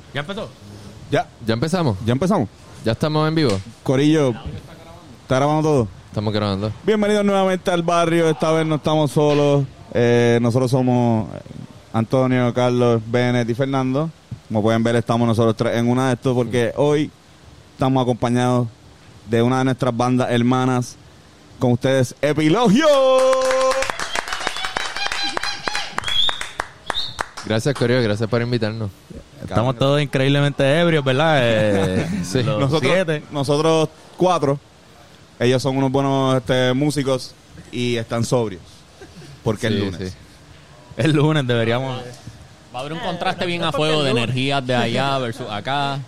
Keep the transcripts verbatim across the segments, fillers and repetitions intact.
¿Ya empezó? Ya. ¿Ya empezamos? ¿Ya empezamos? ¿Ya estamos en vivo? Corillo, ¿está grabando todo? Estamos grabando. Bienvenidos nuevamente al barrio. Esta vez no estamos solos. Eh, nosotros somos Antonio, Carlos, Bennett y Fernando. Como pueden ver, estamos nosotros tres en una de estos porque hoy estamos acompañados de una de nuestras bandas hermanas. Con ustedes, Epilogio. Gracias, Corio. Gracias por invitarnos. Estamos todos increíblemente ebrios, ¿verdad? Eh, Sí. los Nosotros, siete. nosotros cuatro. Ellos son unos buenos este, músicos y están sobrios. Porque Sí, es lunes. sí. El lunes deberíamos... Va a haber un contraste bien a fuego de energías de allá versus acá.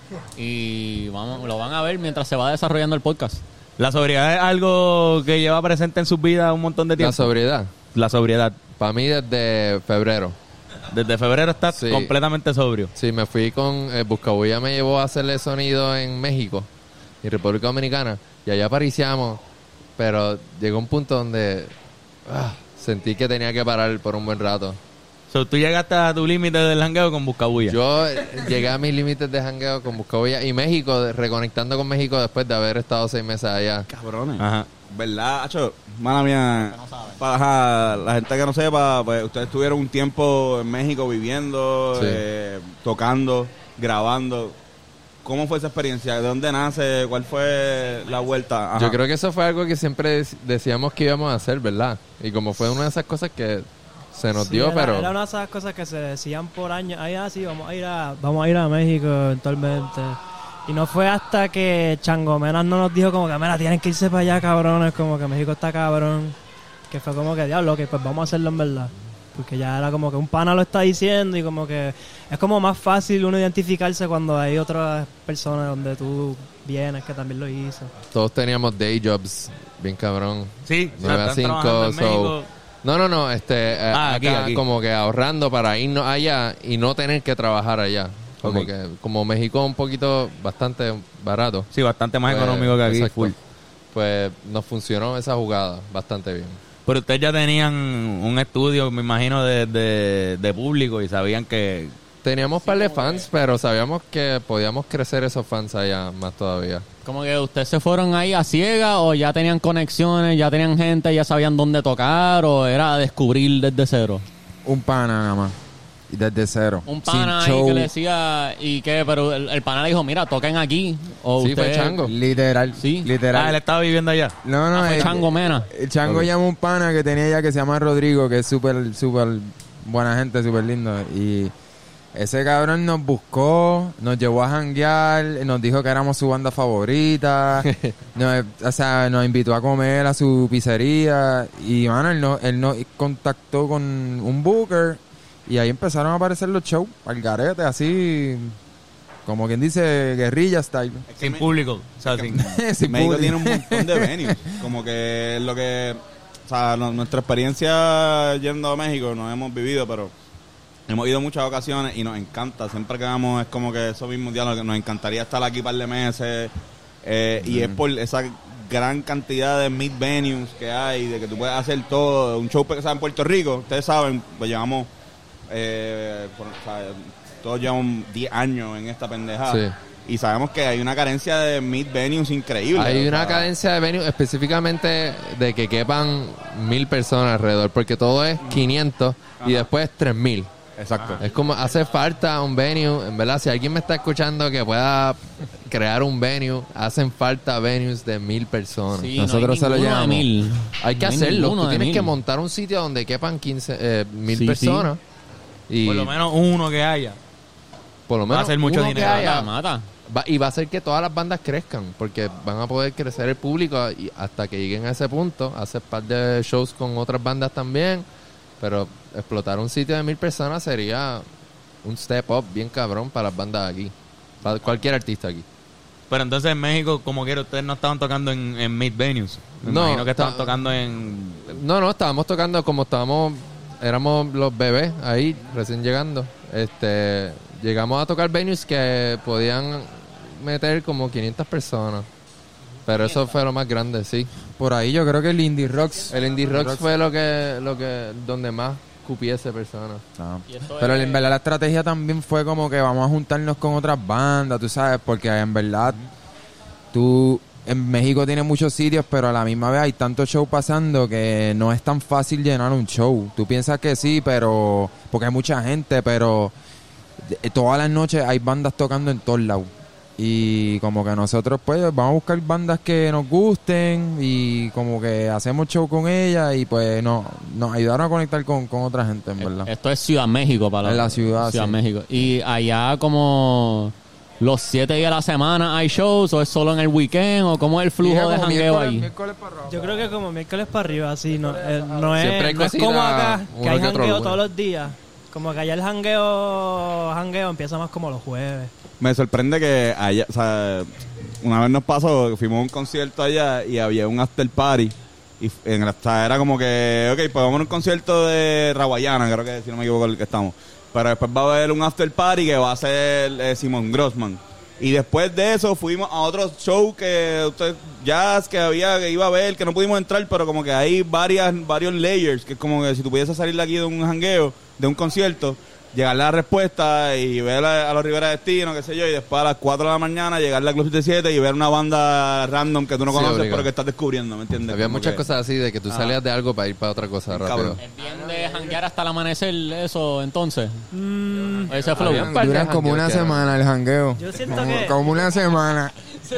Y vamos, lo van a ver mientras se va desarrollando el podcast. La sobriedad es algo que lleva presente en sus vidas un montón de La tiempo. sobriedad. La sobriedad. Para mí desde febrero. Desde febrero estás Sí. completamente sobrio. Sí, me fui con... Eh, Buscabulla me llevó a hacerle sonido en México y República Dominicana. Y allá pariciamos. Pero llegó un punto donde ah, sentí que tenía que parar por un buen rato. So, tú llegaste a tu límite del jangueo con Buscabulla. Yo eh, llegué a mis límites de jangueo con Buscabulla y México, de- reconectando con México después de haber estado seis meses allá. Cabrones. Ajá. ¿Verdad, Hacho? Mala mía. Para ajá, la gente que no sepa, pues ustedes tuvieron un tiempo en México viviendo, Sí. eh, tocando, grabando. ¿Cómo fue esa experiencia? ¿De dónde nace? ¿Cuál fue la vuelta? Ajá. Yo creo que eso fue algo que siempre dec- decíamos que íbamos a hacer, ¿verdad? Y como fue una de esas cosas que se nos Sí, dio, era, pero... era una de esas cosas que se decían por años. Ay, ah, sí, vamos a ir a, vamos a ir a México eventualmente. Y no fue hasta que Changomenas no nos dijo como que, mira, tienen que irse para allá, cabrones, como que México está cabrón. Que fue como que, diablo, que pues vamos a hacerlo en verdad. Porque ya era como que un pana lo está diciendo y como que es como más fácil uno identificarse cuando hay otras personas donde tú vienes que también lo hizo. Todos teníamos day jobs, bien cabrón. Sí, o sea, nueve a están cinco, trabajando en so- México. No, no, no, este, eh, Ah, aquí, acá aquí. como que ahorrando para irnos allá y no tener que trabajar allá. Como Ok. que, como México es un poquito bastante barato. Sí, bastante más pues, económico que aquí. exacto. Full. Pues nos funcionó esa jugada bastante bien. Pero ustedes ya tenían un estudio, me imagino, de, de, de público y sabían que... Teníamos un par de fans, pero sabíamos que podíamos crecer esos fans allá más todavía. Como que ustedes se fueron ahí a ciegas o ya tenían conexiones, ya tenían gente, ya sabían dónde tocar o era descubrir desde cero. Un pana nada más. Y desde cero. Un pana Sin ahí show. que le decía, y que, pero el, el pana le dijo, mira, toquen aquí. O Sí, fue ustedes- Chango. Literal. Sí. Literal. Ah, él estaba viviendo allá. No, no, Ah, fue el, Chango Mena. El Chango Ok. llama un pana que tenía ya que se llama Rodrigo, que es súper, súper buena gente, súper lindo. Y ese cabrón nos buscó, nos llevó a janguear, nos dijo que éramos su banda favorita. nos, o sea, nos invitó a comer a su pizzería. Y, mano, él, no, él nos contactó con un booker. Y ahí empezaron a aparecer los shows, al garete, así, como quien dice, guerrilla style. Sin público. O sea, sin... Sin México público. tiene un montón de venues. Como que es lo que... O sea, no- nuestra experiencia yendo a México no hemos vivido, pero hemos ido muchas ocasiones y nos encanta. Siempre que vamos es como que eso mismo día, que nos encantaría estar aquí un par de meses. Eh, y es por esa gran cantidad de mid venues que hay, de que tú puedes hacer todo. Un show que sea en Puerto Rico, ustedes saben, pues llevamos... Eh, por- o sea, todos llevamos diez años en esta pendejada. Sí. Y sabemos que hay una carencia de mid venues increíble. Hay o una sea, cadencia de venue específicamente de que quepan mil personas alrededor, porque todo es quinientos y después tres mil. Exacto. Es como hace falta un venue, en verdad, si alguien me está escuchando que pueda crear un venue, hacen falta venues de mil personas. Sí, Nosotros se no lo hay ninguno de llamamos. mil. Hay que No hay hacerlo, ninguno tú de tienes mil. que montar un sitio donde quepan quince, eh, mil Sí, personas. Y Por lo menos uno que haya. por lo va a menos ser mucho uno que dinero. haya. Mata, mata. Va- y va a hacer que todas las bandas crezcan, porque van a poder crecer el público y hasta que lleguen a ese punto, hacer par de shows con otras bandas también, pero explotar un sitio de mil personas sería un step up bien cabrón para las bandas aquí, para cualquier artista aquí. Pero entonces en México, como quiera, ustedes no estaban tocando en, en mid venues. Me No, imagino que estaban ta- tocando en... No, no, estábamos tocando como estábamos, éramos los bebés ahí, recién llegando. Este, llegamos a tocar venues que podían meter como quinientas personas. Pero eso fue lo más grande, sí. Por ahí yo creo que el Indie Rocks. El Indie Rocks fue lo que, lo que, donde más cupiese personas. No. Y esto Pero es- en verdad la estrategia también fue como que vamos a juntarnos con otras bandas, tú sabes, porque en verdad tú en México tienes muchos sitios, pero a la misma vez hay tantos shows pasando que no es tan fácil llenar un show. Tú piensas que sí, pero porque hay mucha gente, pero de- todas las noches hay bandas tocando en todos lados. Y como que nosotros pues vamos a buscar bandas que nos gusten y como que hacemos show con ellas y pues no, nos ayudaron a conectar con, con otra gente, en verdad. Esto es Ciudad México para En la ciudad, Ciudad sí. México. Y allá como los siete días de la semana hay shows o es solo en el weekend o cómo es el flujo Dije de como jangueo miércoles- ahí. miércoles para abajo. Yo creo que como miércoles para arriba, así, no, eh, no, es, Siempre hay no es cosita, como acá, que uno hay que otro jangueo lunes. todos los días. Como que allá el jangueo, jangueo empieza más como los jueves. Me sorprende que allá, o sea, una vez nos pasó, fuimos a un concierto allá y había un after party. Y f- en la, o sea, era como que, ok, pues vamos a un concierto de Rawayana, creo que si no me equivoco el que estamos. Pero después va a haber un after party que va a ser eh, Simon Grossman. Y después de eso fuimos a otro show que usted, jazz que había, que iba a ver, que no pudimos entrar, pero como que hay varias, varios layers, que es como que si tú pudieses salir de aquí de un jangueo, de un concierto, llegar a la respuesta y ver a, a los Rivera Destino, qué sé yo, y después a las cuatro de la mañana llegar al Club setenta y siete y ver una banda random que tú no Sí, conoces, obligado. pero que estás descubriendo, ¿me entiendes? Había Como muchas que- cosas así de que tú Ah. salías de algo para ir para otra cosa rápido. Cabrón. ¿Es bien de janguear hasta el amanecer eso entonces? Mm, Ese flow. Había un par de Duran como jangueos una que- semana el jangueo. Yo siento como, que- como una semana.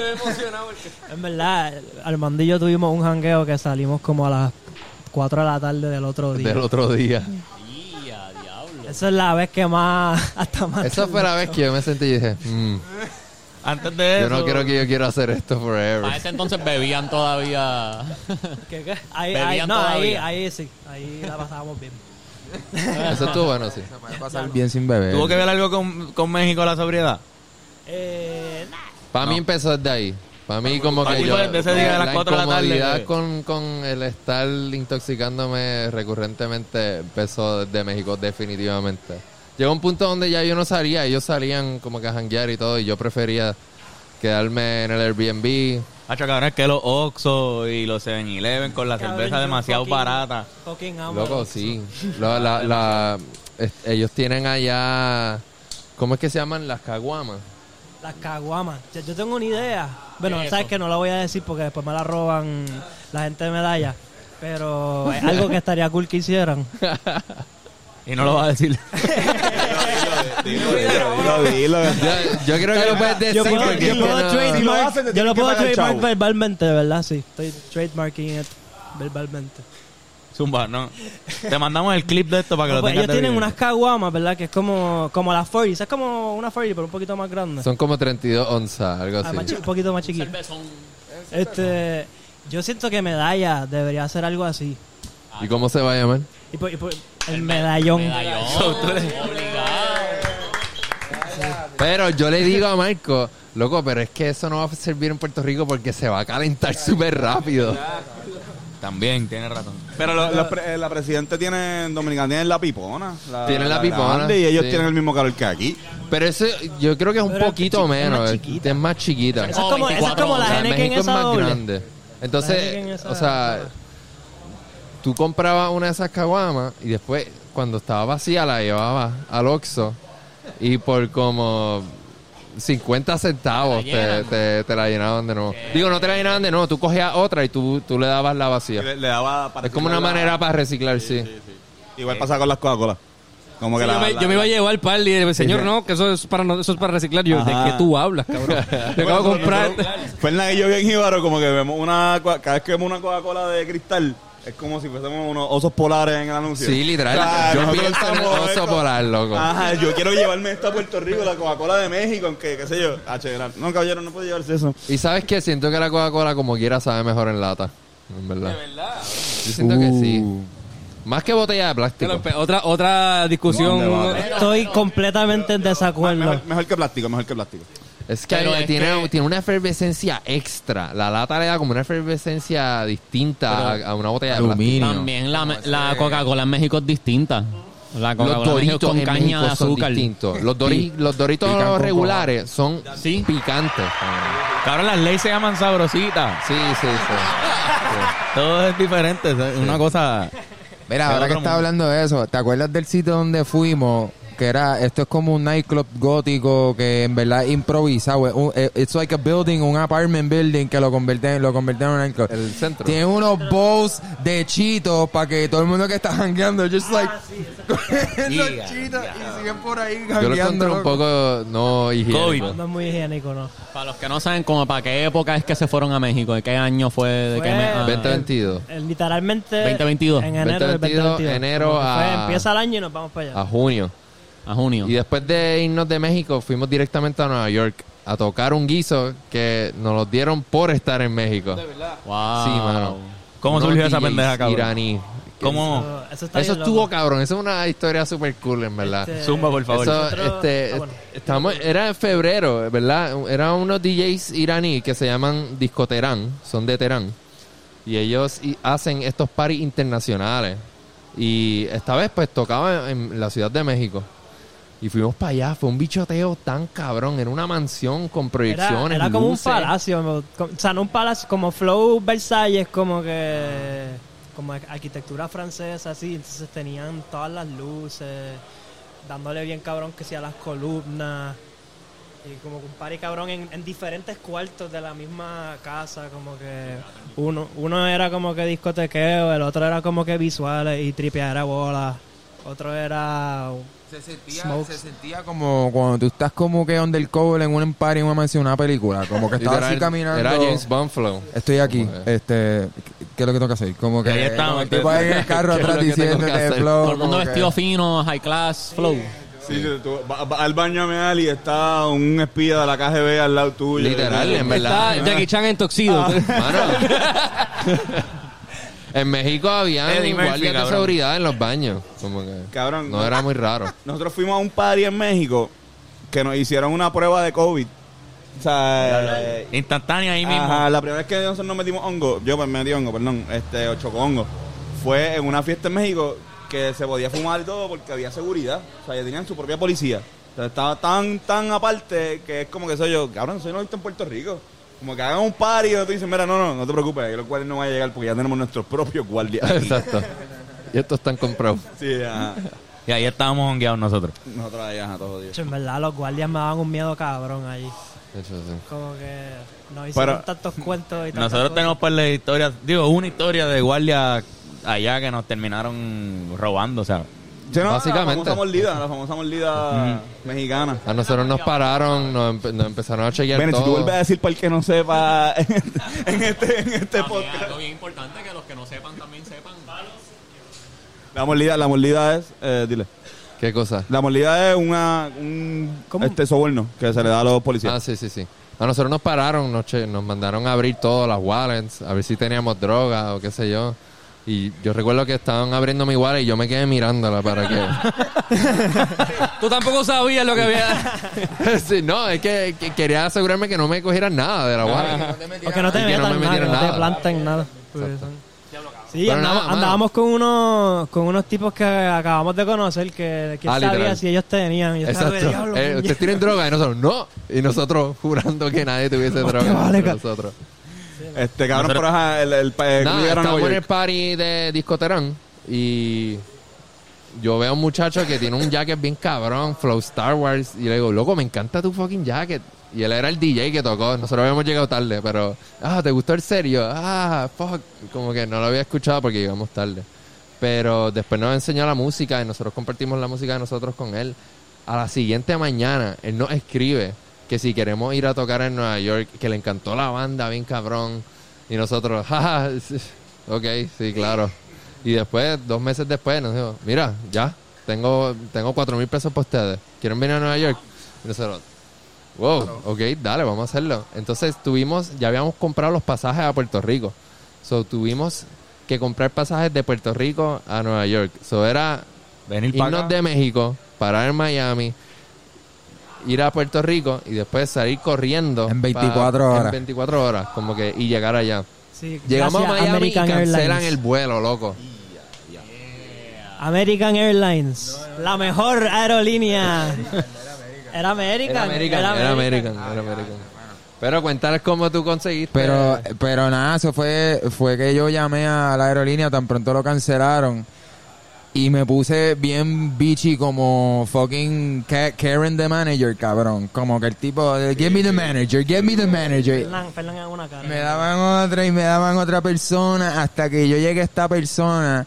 en verdad, Armando y yo tuvimos un jangueo que salimos como a las cuatro de la tarde del otro día. Del otro día. Ya, diablo. Esa es la vez que más, hasta más. Esa fue la vez que yo me sentí y dije, mm, Antes de yo eso... no creo que yo quiero hacer esto forever. Para ese entonces bebían todavía. ¿Qué, qué? Ahí, Bebían ahí, no, ahí, todavía. ahí sí, ahí la pasábamos bien. Eso estuvo bueno, sí. Puede pasar bien sin beber. ¿Tuvo que ver algo con, con México la sobriedad? Eh, nah. Para mí empezó desde ahí. Para mí como Para que ti yo... fue desde ese día de las cuatro de la tarde incomodidad que- con, con el estar intoxicándome recurrentemente empezó desde México definitivamente. Llegó un punto donde ya yo no salía. Ellos salían como que a janguear y todo y yo prefería quedarme en el Airbnb. Hacho, cabrón, es que los Oxxo y los seven eleven con la Cabrón, cerveza yo demasiado fucking- barata. Fucking amo Loco, eso. sí. La- la- la- es- ellos tienen allá... ¿Cómo es que se llaman? Las caguamas. Las caguamas. Yo, yo tengo una idea. Bueno, ¿Qué es sabes eso? que no la voy a decir porque después me la roban la gente de medalla. Pero es algo que estaría cool que hicieran. Y no lo va a decir. Dilo, dilo, dilo. Yo, yo creo que lo puedes decir Yo puedo, porque yo es que puedo no- trademark- Si lo hacen, te yo tienen lo que puedo pagar trademark chavo. verbalmente, de verdad, sí. Estoy trademarking it verbalmente. Zumba, no. Te mandamos el clip de esto para que lo Pues tengas ellos de tienen video. unas caguamas, ¿verdad? Que es como, como la Furry. Es como una Furry, pero un poquito más grande. Son como treinta y dos onzas, algo Ah, más chi- así. un poquito más chiquito. Cervezón. Este, yo siento que medalla debería hacer algo así. ¿Y cómo se va a llamar? Y por- y por- el medallón. Medallón. Obligado. Pero yo le digo a Marco, loco, pero es que eso no va a servir en Puerto Rico porque se va a calentar súper rápido. También, tienes razón. Pero lo- los pre- eh, la presidenta tiene, en Dominicana tienen la pipona. Tienen la pipona, grande, y ellos sí. tienen el mismo calor que aquí. Pero eso yo creo que es un Pero es poquito chi- es más menos, es, chiquita. es más chiquita. Eso es como, eso es como O la sea, Heineken México es esa más doble. grande. La Entonces, Heineken esa- o sea, tú comprabas una de esas caguamas y después, cuando estaba vacía, la llevabas al Oxxo y por como cincuenta centavos Te te, la llenan. te- te la llenaban de nuevo. Digo, no te la llenaban de nuevo, tú cogías otra y tú, tú le dabas la vacía. Le, le daba para Es como una reciclar la- manera para reciclar, sí. Igual pasa con las Coca-Cola. Como que Sí, la, yo, me, la- yo me iba a llevar par y el señor, Sí. no, que eso es para no- eso es para reciclar. Yo, Ajá. ¿de qué tú hablas, cabrón? Yo acabo de comprar. Fernan y yo bien jíbaro, como que vemos una... Cada vez que vemos una Coca-Cola de cristal, es como si fuésemos unos osos polares en el anuncio. Sí, literal. Claro, Yo nosotros pienso en el estamos, oso es como- polar, loco. Ajá, yo quiero llevarme esta a Puerto Rico, la Coca-Cola de México, aunque, qué sé yo. H, no, caballero, no puede llevarse eso. Y sabes qué, siento que la Coca-Cola como quiera sabe mejor en lata. En verdad. ¿De verdad? Yo siento que sí. Uh. Más que botella de plástico. Bueno, pe- otra otra discusión. ¿Dónde va? Estoy completamente en desacuerdo. Mejor, mejor que plástico, mejor que plástico. Es que Pero es tiene, que- tiene una efervescencia extra. La lata le da como una efervescencia distinta a, a una botella de Aluminio. plástico. También la, la Coca-Cola en México es distinta. La Los Coca-Cola en México doritos con en caña de México son azúcar. distintos. Los, dori- los doritos Pican con regulares son Sí. picantes. Cabrón, las leyes se llaman sabrositas. Sí, sí, sí. Todo es diferente. Es una cosa... Mira, de ahora que otro estás mundo. hablando de eso, ¿te acuerdas del sitio donde fuimos? Que era, esto es como un nightclub gótico que en verdad es improvisado. Es un- It's like a building, un apartment building que lo convierten, lo convierten en un nightclub. El centro. Tiene unos bowls de chitos para que todo el mundo que está jangueando, just like, cogiendo Yeah, chitos yeah. y siguen por ahí Yo lo encontré jangueando. un poco no higiénico. COVID. No es muy higiénico, ¿no? Para los que no saben, como para qué época es que se fueron a México, ¿de qué año fue? ¿De Fue qué mes? Ah, veinte veintidós. Eh, literalmente. veinte veintidós. En enero del veinte veintidós, enero Como que fue, a- empieza el año y nos vamos para allá. A junio. a junio. Y después de irnos de México, fuimos directamente a Nueva York a tocar un guiso que nos lo dieron por estar en México. Wow. Sí, mano. ¿Cómo Unos surgió esa D Js pendeja, cabrón? iraní. ¿Cómo? Eso, eso está Eso bien estuvo loco. cabrón. Eso es una historia super cool, en verdad. Este, Zumba, por favor. Eso, Nosotros- este, ah, bueno. estamos, era en febrero, ¿verdad? Eran unos D Js iraní que se llaman Disco Terán, son de Terán. Y ellos y- hacen estos parties internacionales. Y esta vez, pues, tocaba en la Ciudad de México. Y fuimos para allá. Fue un bichoteo tan cabrón. Era una mansión con Era, proyecciones, era como luces. un palacio, mo- co- o sea, no un palacio, como Flow Versalles, como que como ar- arquitectura francesa, así, entonces tenían todas las luces, dándole bien cabrón que sea las columnas, y como que un party cabrón en, en diferentes cuartos de la misma casa, como que uno uno era como que discotequeo, el otro era como que visuales y tripeadera bola, otro era... Se sentía, Smoke. se sentía como cuando tú estás como que undercover en un party, en una mansión, una película. Como que estás así Literal, caminando. Era James Bond Flow. Estoy aquí. Como que- Este, ¿qué es lo que tengo que hacer? Como que Y ahí estamos, como el tipo ahí en el carro ¿Qué es atrás lo que tengo que diciéndote hacer? flow. Todo el mundo como vestido que- fino, high class, flow. Sí, sí, tú vas vas al baño a mear y está un espía de la K G B al lado tuyo. Literal, en verdad. Está Jackie Chan en Tuxedo. Mano. En México había Eddie Murphy, guardias de cabrón. seguridad en los baños. Como que Cabrón. no era muy raro. Nosotros fuimos a un party en México que nos hicieron una prueba de COVID. O sea, eh, Instantánea ahí mismo. ajá, la primera vez que nosotros nos metimos hongo, yo pues me metí hongo, perdón, este, o chocó hongo, fue en una fiesta en México que se podía fumar y todo porque había seguridad. O sea, ya tenían su propia policía. O sea, estaba tan, tan aparte que es como que soy yo, cabrón, soy no visto en Puerto Rico. Como que hagan un party y tú dices, mira, no, no, no te preocupes, que los guardias no van a llegar porque ya tenemos nuestros propios guardias aquí. Exacto. Y estos están comprados. Sí, ajá. Y ahí estábamos hongueados nosotros. Nosotros ahí, ajá, todo Dios. En verdad, los guardias me daban un miedo cabrón allí. Eso sí. Como que nos hicieron Pero- tantos cuentos y tantas Nosotros cosas. tenemos par de historias, digo, una historia de guardia allá que nos terminaron robando, o sea. Sí, no, Básicamente. La famosa mordida, la famosa mordida mexicana. A nosotros nos pararon, nos, empe- nos empezaron a chequear Ven, si tú todo. vuelves a decir para el que no sepa en este, en este podcast. Algo bien importante que los que no sepan también sepan. La mordida, la mordida es, eh, dile. ¿Qué cosa? La mordida es una, un ¿Cómo? este soborno que se le da a los Ah, policías. sí, sí, sí. A nosotros nos pararon, nos, che- nos mandaron a abrir todas las wallets, a ver si teníamos droga o qué sé yo. Y yo recuerdo que estaban abriendo mi wallet y yo me quedé mirándola para que... Tú tampoco sabías lo que había. Sí, no, es que, que quería asegurarme que no me cogieran nada de la wallet. O que no te Y que no metan me nada, que metieran no te nada. planten nada. Porque son- Sí, Pero andamos, nada, mano. andábamos con unos, con unos tipos que acabamos de conocer que quién Ah, sabía literal. si ellos tenían. Y yo estaba, Exacto. "Diablo, Eh, puñeta". ¿Ustedes tienen droga? Y nosotros, no. Y nosotros jurando que nadie tuviese droga. vale, entre ca- nosotros. Este cabrón, Nosotros- pero ajá, el, el, el, ¿cómo Nada, llegaron a estamos Nueva en el York? party de Discoterán y yo veo a un muchacho que tiene un jacket bien cabrón, Flow Star Wars, y le digo, loco, me encanta tu fucking jacket. Y él era el D J que tocó. Nosotros habíamos llegado tarde, pero, ah, ¿te gustó el serio? Ah, fuck. Como que no lo había escuchado porque llegamos tarde. Pero después nos enseñó la música y nosotros compartimos la música de nosotros con él. A la siguiente mañana, él nos escribe que si queremos ir a tocar en Nueva York, que le encantó la banda, bien cabrón. Y nosotros, jaja, sí, ok, sí, claro. Y después, dos meses después, nos dijo, mira, ya, tengo tengo cuatro mil pesos para ustedes. ¿Quieren venir a Nueva York? Y nosotros, wow, ok, dale, vamos a hacerlo. Entonces tuvimos, ya habíamos comprado los pasajes a Puerto Rico. So tuvimos que comprar pasajes de Puerto Rico a Nueva York. So era Venir para irnos acá. de México, parar en Miami, ir a Puerto Rico y después salir corriendo. En veinticuatro pa- horas. En veinticuatro horas, como que, y llegar allá. Sí, Llegamos gracias, a Miami American y cancelan Airlines. el vuelo, loco. American Airlines, la mejor aerolínea. Era American. Era American, era American, era American. Pero cuéntales cómo tú conseguiste. Pero, pero nada, eso fue, fue que yo llamé a la aerolínea, tan pronto lo cancelaron. Y me puse bien bitchy como fucking Ka- Karen the manager, cabrón. Como que el tipo, de, give me the manager, give me the manager. Fernan, Fernan es una cara. Me daban otra y me daban otra persona hasta que yo llegué a esta persona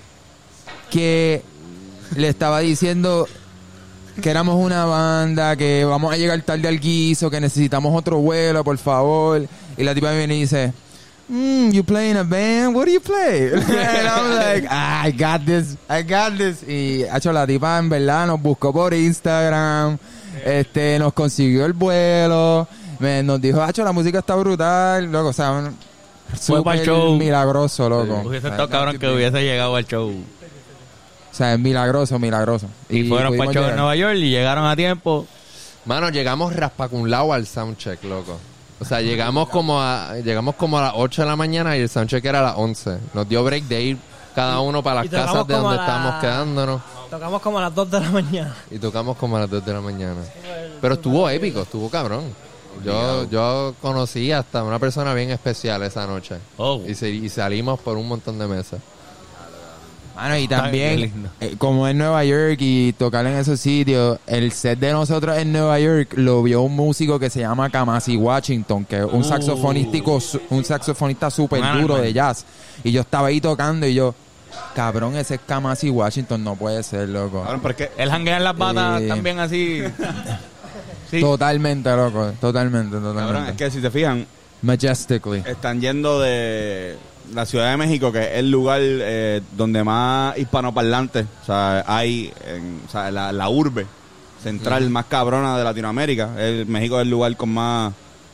que le estaba diciendo que éramos una banda, que vamos a llegar tarde al guiso, que necesitamos otro vuelo, por favor. Y la tipa viene y dice, mm, you play in a band? What do you play? And I was like, ah, I got this, I got this. Y hecho la tipa en verdad nos buscó por Instagram, este, nos consiguió el vuelo, me, nos dijo, hacho, la música está brutal, loco, o sea, un- Fue pa'l súper show. milagroso, loco. Hubiese O sea, estado cabrón que hubiese llegado al show. O sea, es milagroso, milagroso. Y, fueron para pudimos el show en llegar. Nueva York y llegaron a tiempo. Mano, llegamos raspacunlao al soundcheck, loco. O sea, llegamos como a llegamos como a las ocho de la mañana y el soundcheck era a las once. Nos dio break de ir cada uno para las Y tocamos casas de como donde a la- estábamos quedándonos. Tocamos como a las dos de la mañana. Y tocamos como a las dos de la mañana. Pero estuvo épico, estuvo cabrón. Yo, yo conocí hasta una persona bien especial esa noche. Oh. Y, se- y salimos por un montón de mesas. Mano, y Ay, qué también, lindo. eh, como en Nueva York y tocar en esos sitios, el set de nosotros en Nueva York lo vio un músico que se llama Kamasi Washington, que es un Uh. saxofonístico, su- un saxofonista súper Un duro alma. de jazz. Y yo estaba ahí tocando y yo, cabrón, ese es Kamasi Washington, no puede ser, loco. Cabrón, pero es que Él janguea en las batas Eh. también así. Sí. Totalmente, loco, totalmente, totalmente. cabrón, es que si se fijan, Majestically. están yendo de la Ciudad de México, que es el lugar eh, donde más hispanoparlantes, o sea, hay, en, o sea, la, la urbe central más cabrona de Latinoamérica. El, México es el lugar con más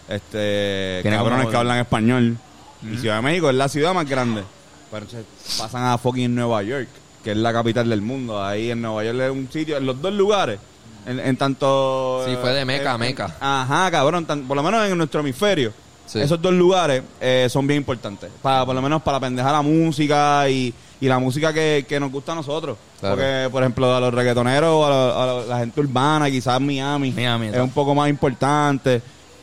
este Tiene cabrones como- que hablan español. Y Ciudad de México es la ciudad más grande. Pero entonces pasan a fucking Nueva York, que es la capital del mundo. Ahí en Nueva York es un sitio, en los dos lugares, en, en tanto... Sí, fue de meca eh, a meca. Ajá, cabrón, tan- por lo menos en nuestro hemisferio. Sí. Esos dos lugares eh, son bien importantes. Para, por lo menos para pendejar la música y, y la música que, que nos gusta a nosotros. Claro. Porque, por ejemplo, a los reggaetoneros, a, la- a la, la gente urbana, quizás Miami, Miami, es exacto. un poco más importante.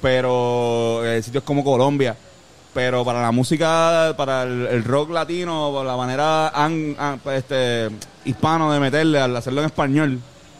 Pero eh, sitios como Colombia. Pero para la música, para el, el rock latino, por la manera an- an- este, hispano de meterle, al hacerlo en español,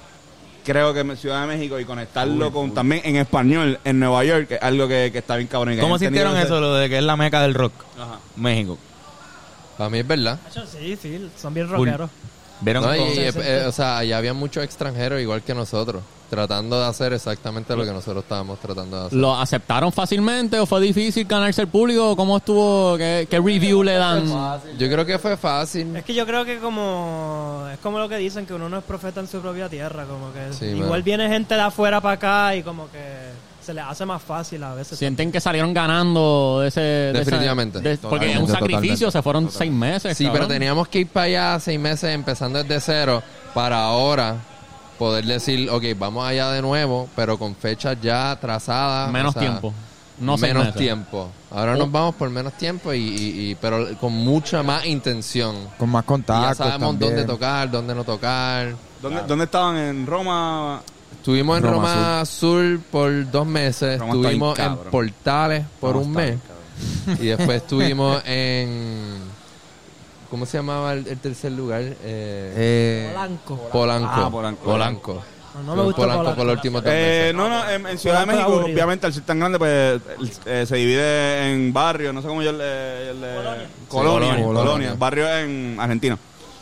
creo que Ciudad de México y conectarlo con también en español en Nueva York es algo que, que está bien cabrón. y que ¿Cómo hayan tenido sintieron ese- eso, lo de que es la meca del rock? Ajá. México. Para mí es verdad. Macho, sí, sí, son bien Cool. rockeros. ¿Vieron No, y, cómo- y, eh, eh, o sea, allá había muchos extranjeros igual que nosotros, tratando de hacer exactamente lo que nosotros estábamos tratando de hacer. ¿Lo aceptaron fácilmente o fue difícil ganarse el público? ¿Cómo estuvo? ¿Qué, qué review le dan? Yo creo que fue fácil. Es que yo creo que como es como lo que dicen, que uno no es profeta en su propia tierra, como que Sí, igual mano. viene gente de afuera para acá y como que se les hace más fácil a veces. ¿Sienten que salieron ganando de ese... de esa- Definitivamente. de- porque es un Totalmente, sacrificio, totalmente. se fueron seis meses. Sí, pero cabrón. teníamos que ir para allá seis meses empezando desde cero para ahora poder decir, ok, vamos allá de nuevo, pero con fechas ya trazadas. Menos o sea, tiempo. No seis menos meses. tiempo. Ahora nos vamos por menos tiempo, y, y- y- pero con mucha más intención. Con más Y ya contactos sabemos también. dónde tocar, dónde no tocar. ¿Dónde, ¿Dónde estaban? ¿En Roma? Estuvimos en Roma Roma, Sur por dos meses. Roma está Estuvimos bien en cabrón. Portales por Roma un está mes. bien Y después estuvimos en... ¿Cómo se llamaba el, el tercer lugar? Eh, Eh, Polanco. Polanco. Ah, Polanco. Polanco. No, no me gusta Polanco Polanco. por los últimos dos Eh, meses. no, no, en, en Ciudad de Polanco es México, aburrido. obviamente, al ser tan grande, pues eh, se divide en barrios, no sé cómo yo le... le- Colonia. Colonia, Sí, colonia, colonia. barrios en Argentina.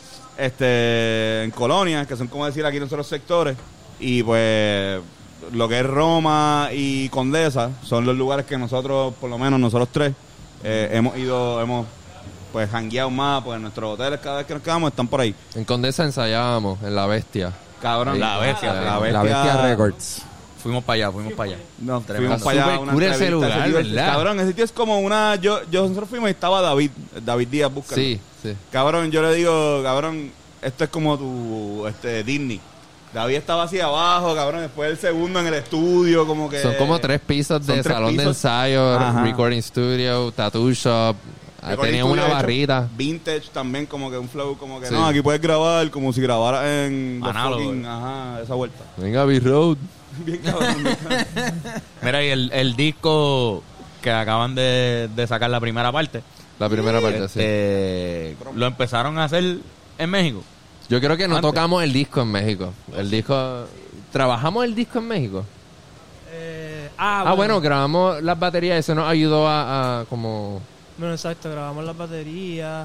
Este, en colonias, que son como decir aquí nosotros sectores, y pues lo que es Roma y Condesa son los lugares que nosotros, por lo menos nosotros tres, eh, hemos ido, hemos pues jangueado más, pues nuestros hoteles cada vez que nos quedamos están por ahí. En Condesa ensayábamos, en La Bestia. Cabrón, La bestia, la bestia, La Bestia Records. Fuimos para allá, fuimos para allá. No, Tremendo. fuimos para allá. Súper una cool ese entrevista, lugar, ese sitio- ¿verdad? Cabrón, ese sitio es como una... Yo, yo nosotros fuimos y estaba David, David Díaz, búscalo. Sí, sí. Cabrón, yo le digo, cabrón, esto es como tu este Disney. David estaba así abajo, cabrón, después el segundo en el estudio, como que... Son como tres pisos de son tres salón de pisos. ensayo, Ajá. recording studio, tattoo shop. Ah, Recording Tenía studio una hecho barrita. Vintage también, como que un flow, como que Sí. no, aquí puedes grabar como si grabaras en... los Análogo. fucking- ajá, esa vuelta. Venga, B-Road. Bien cabrón. bien cabrón. Mira, y el, el disco que acaban de, de sacar la primera parte, La primera parte, sí. este, lo empezaron a hacer en México. Yo creo que no Antes. tocamos el disco en México. El disco... ¿Trabajamos el disco en México? Eh, ah, Ah, bueno, grabamos las baterías. Eso nos ayudó a, a como... Bueno, exacto, grabamos las baterías.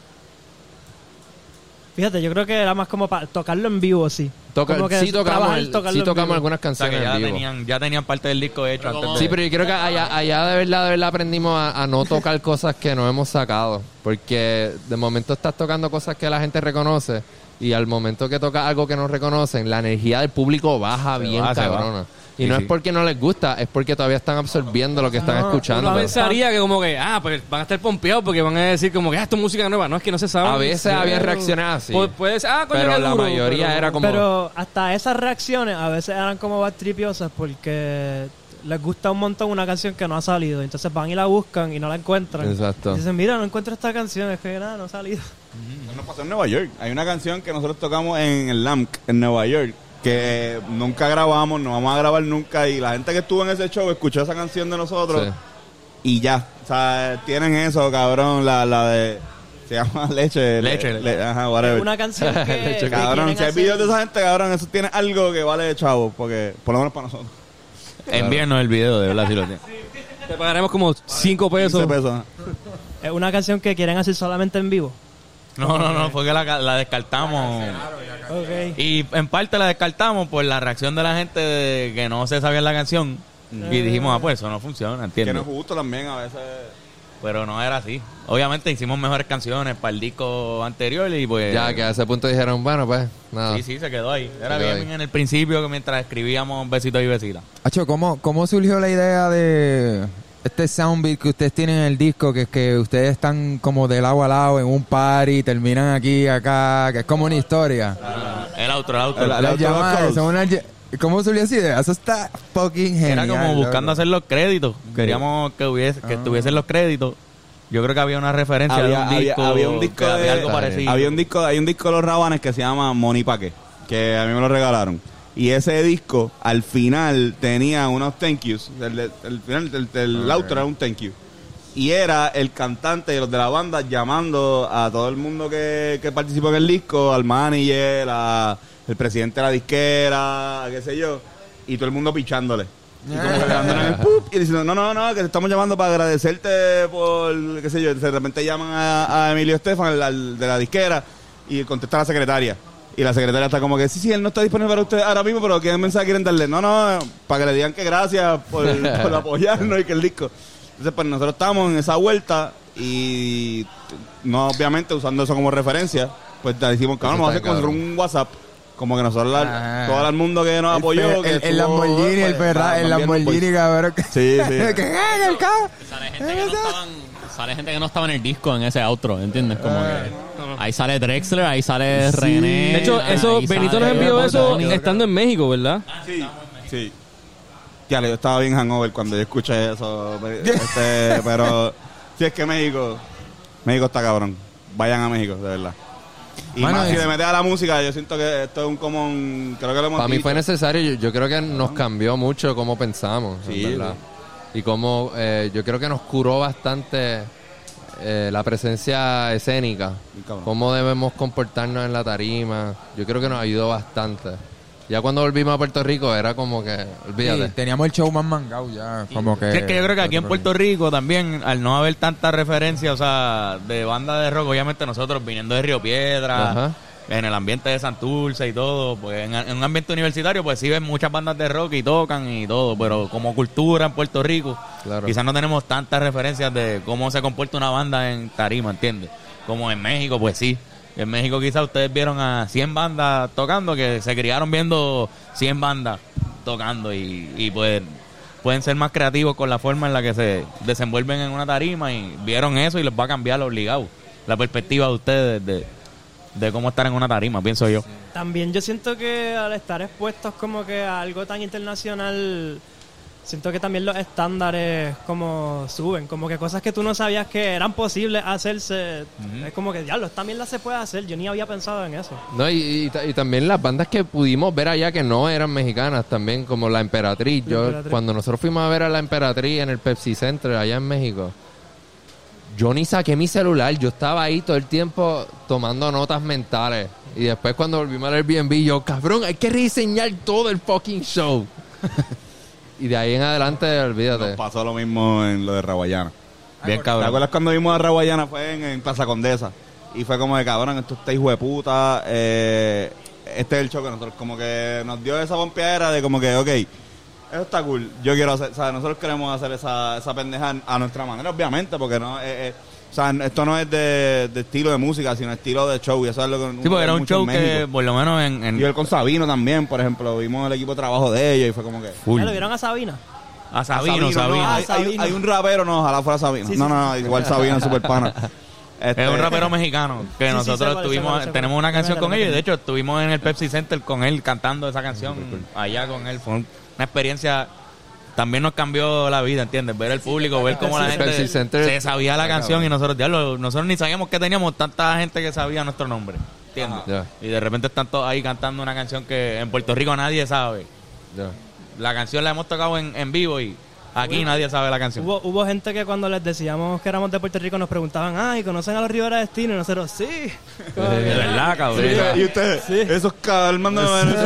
Fíjate, yo creo que era más como para tocarlo en vivo, sí. Toca, Como que sí tocamos, trabajar, el- tocarlo sí en tocamos vivo. algunas O sea, canciones que ya en vivo. tenían, ya tenían parte del disco hecho antes de... Sí, pero yo creo que allá, allá de verdad, de verdad aprendimos a, a no tocar cosas que no hemos sacado. Porque de momento estás tocando cosas que la gente reconoce y al momento que tocas algo que no reconocen, la energía del público baja Se bien va, se va. cabrona. Y Sí, no sí. es porque no les gusta, es porque todavía están absorbiendo lo que están No, escuchando. Uno pensaría que como que, ah, pues van a estar pompeados porque van a decir como que, ah, esto es música nueva. No, es que no se sabe. A veces había reacciones así. Pu- puede ser, ah, coño, pero qué la duro, mayoría pero- era como... Pero hasta esas reacciones a veces eran como más tripiosas porque les gusta un montón una canción que no ha salido. Entonces van y la buscan y no la encuentran. Exacto. Y dicen, mira, no encuentro esta canción, es que nada, no ha salido. Nos pasó en Nueva York. Hay una canción que nosotros tocamos en el L A M C en Nueva York que nunca grabamos, no vamos a grabar nunca. Y la gente que estuvo en ese show escuchó esa canción de nosotros Sí. y ya. O sea, tienen eso, cabrón, la, la de... Se llama Leche. Leche. Le- le- ajá, whatever. Es una canción que, que Cabrón, quieren si hay hacer- videos de esa gente, cabrón, eso tiene algo que vale de chavo, porque por lo menos para nosotros. Envíenos el video, de verdad, si lo tienen. Te pagaremos como cinco pesos. quince pesos. Es una canción que quieren hacer solamente en vivo. No, no, no, fue que la, la descartamos. Ok. Y en parte la descartamos por la reacción de la gente de que no se sabía la canción. Y dijimos, ah, pues eso no funciona, Que no ¿entiendes? es justo también a veces. Pero no era así. Obviamente hicimos mejores canciones para el disco anterior y pues... Ya que a ese punto dijeron, bueno, pues, nada. Sí, sí, se quedó ahí. Era Se quedó bien ahí. en el principio que mientras escribíamos besitos y besitas. Acho, ¿cómo, ¿cómo surgió la idea de este soundbeat que ustedes tienen en el disco? Que es que ustedes están como de lado a lado en un party, terminan aquí, acá, que es como una historia. El outro, el outro. El- el- Las outro llamadas, close. son unas ll- ¿Cómo surgió esa idea? Eso está fucking genial. Era como buscando loco. hacer los créditos. Queríamos que hubiese, que estuviesen los créditos. Yo creo que había una referencia Había, de un había- disco. había un disco que había de- algo parecido. Había un disco, hay un disco de los Rabanes que se llama Money Paque, que a mí me lo regalaron. Y ese disco, al final, tenía unos thank yous. El, el- el final, el, el outro era un thank you. Y era el cantante y los de la banda llamando a todo el mundo que, que participó en el disco, al manager, a el presidente de la disquera, qué sé yo, y todo el mundo pichándole. Y como que dándole en el pup, y diciendo, no, no, no, que te estamos llamando para agradecerte por, qué sé yo, de repente llaman a, a Emilio Estefan, al, al de la disquera, y contesta la secretaria. Y la secretaria está como que, sí, sí, él no está disponible para usted ahora mismo, pero ¿qué mensaje quieren darle? No, no, para que le digan que gracias por, por apoyarnos y que el disco. Entonces, pues nosotros estamos en esa vuelta y, no obviamente usando eso como referencia, pues te decimos, cabrón, vamos a hacer como si fuera un WhatsApp. Como que nosotros, la- Ah. todo el mundo que nos El apoyó. Fe- que el, el estuvo, Lamborghini, el pues, Ferrari, el también Lamborghini, nos- cabrón. Sí, sí. que ¡ay, el carro! Sale gente, que no estaban, sale gente que no estaba en el disco en ese outro, ¿entiendes? Como que ahí sale Drexler, ahí sale René. De hecho, ahí eso, Benito nos sale envió Bad eso Bunny. estando en México, ¿verdad? Sí, sí. Ya, yo estaba bien hangover cuando yo escuché eso. Este, pero si es que México, México está cabrón. Vayan a México, de verdad. Y Bueno, más si es- le metes a la música, yo siento que esto es un común, creo que lo hemos Para mí dicho. fue necesario, yo, yo creo que nos cambió mucho cómo pensamos, en Sí, verdad. Y cómo, eh, yo creo que nos curó bastante eh, la presencia escénica, Muy cabrón. cómo debemos comportarnos en la tarima, yo creo que nos ayudó bastante. Ya cuando volvimos a Puerto Rico era como que, olvídate. Sí, teníamos el show más mangado ya. Como que, Sí, es que yo creo que aquí en Puerto Rico también, al no haber tanta referencia, o sea, de banda de rock, obviamente nosotros viniendo de Río Piedra, Ajá. en el ambiente de Santurce y todo, pues en, en un ambiente universitario, pues sí ven muchas bandas de rock y tocan y todo, pero como cultura en Puerto Rico, Claro. quizás no tenemos tantas referencias de cómo se comporta una banda en tarima, ¿entiendes? Como en México, pues sí. En México quizás ustedes vieron a cien bandas tocando, que se criaron viendo cien bandas tocando y, y pues pueden ser más creativos con la forma en la que se desenvuelven en una tarima y vieron eso y les va a cambiar obligado la perspectiva de ustedes de, de cómo estar en una tarima, pienso yo. También yo siento que al estar expuestos como que a algo tan internacional, siento que también los estándares como suben, como que cosas que tú no sabías que eran posibles hacerse, es como que, diablo, esta mierda se puede hacer, yo ni había pensado en eso. No, y, y ta- y también las bandas que pudimos ver allá que no eran mexicanas también, como La Emperatriz. La Yo Emperatriz. cuando nosotros fuimos a ver a La Emperatriz en el Pepsi Center allá en México, yo ni saqué mi celular, yo estaba ahí todo el tiempo tomando notas mentales. Y después cuando volvimos al Airbnb, yo, cabrón, hay que rediseñar todo el fucking show. Y de ahí en adelante, olvídate. Nos pasó lo mismo en lo de Raguayana. Bien ¿Te cabrón. acuerdas cuando vimos a Raguayana? Fue en, en Plaza Condesa. Y fue como de cabrón, esto está hijo de puta. Eh, este es el show que nosotros, como que nos dio esa pompeadera de como que, ok, eso está cool. Yo quiero hacer, o sea, nosotros queremos hacer esa, esa pendeja a nuestra manera, obviamente, porque no, eh, eh, o sea, esto no es de, de estilo de música, sino estilo de show. Y eso es lo que Sí, porque era un mucho show en que, México. por lo menos en... en Y él con Sabino también, por ejemplo, vimos el equipo de trabajo de ellos y fue como que... full. ¿Ya lo vieron a Sabina? A Sabino, Sabino. no, hay, Ah, Sabino. hay- hay un rapero, no, ojalá fuera Sabino. Sí, sí, no, sí. no, no, igual Sabino es super pana. Este, Es un rapero mexicano que Sí, sí, nosotros sé cuál, sé tuvimos, cuál, sé cuál. tenemos una canción con Métele, ellos y de métele. hecho estuvimos en el Pepsi Center con él cantando esa canción allá con él. Fue un- una experiencia, también nos cambió la vida, ¿entiendes? Ver el público, ver cómo la Pepsi gente Center se sabía la está canción cabrón. y nosotros, diablo, nosotros ni sabíamos que teníamos tanta gente que sabía nuestro nombre, ¿entiendes? Ya. Y de repente están todos ahí cantando una canción que en Puerto Rico nadie sabe. Ya. La canción la hemos tocado en, en vivo y aquí nadie sabe la canción. Hubo, hubo gente que cuando les decíamos que éramos de Puerto Rico nos preguntaban, ay, ¿conocen a los Rivera Destino? Y nosotros, sí. De verdad, cabrón. y ustedes, Sí. esos calmando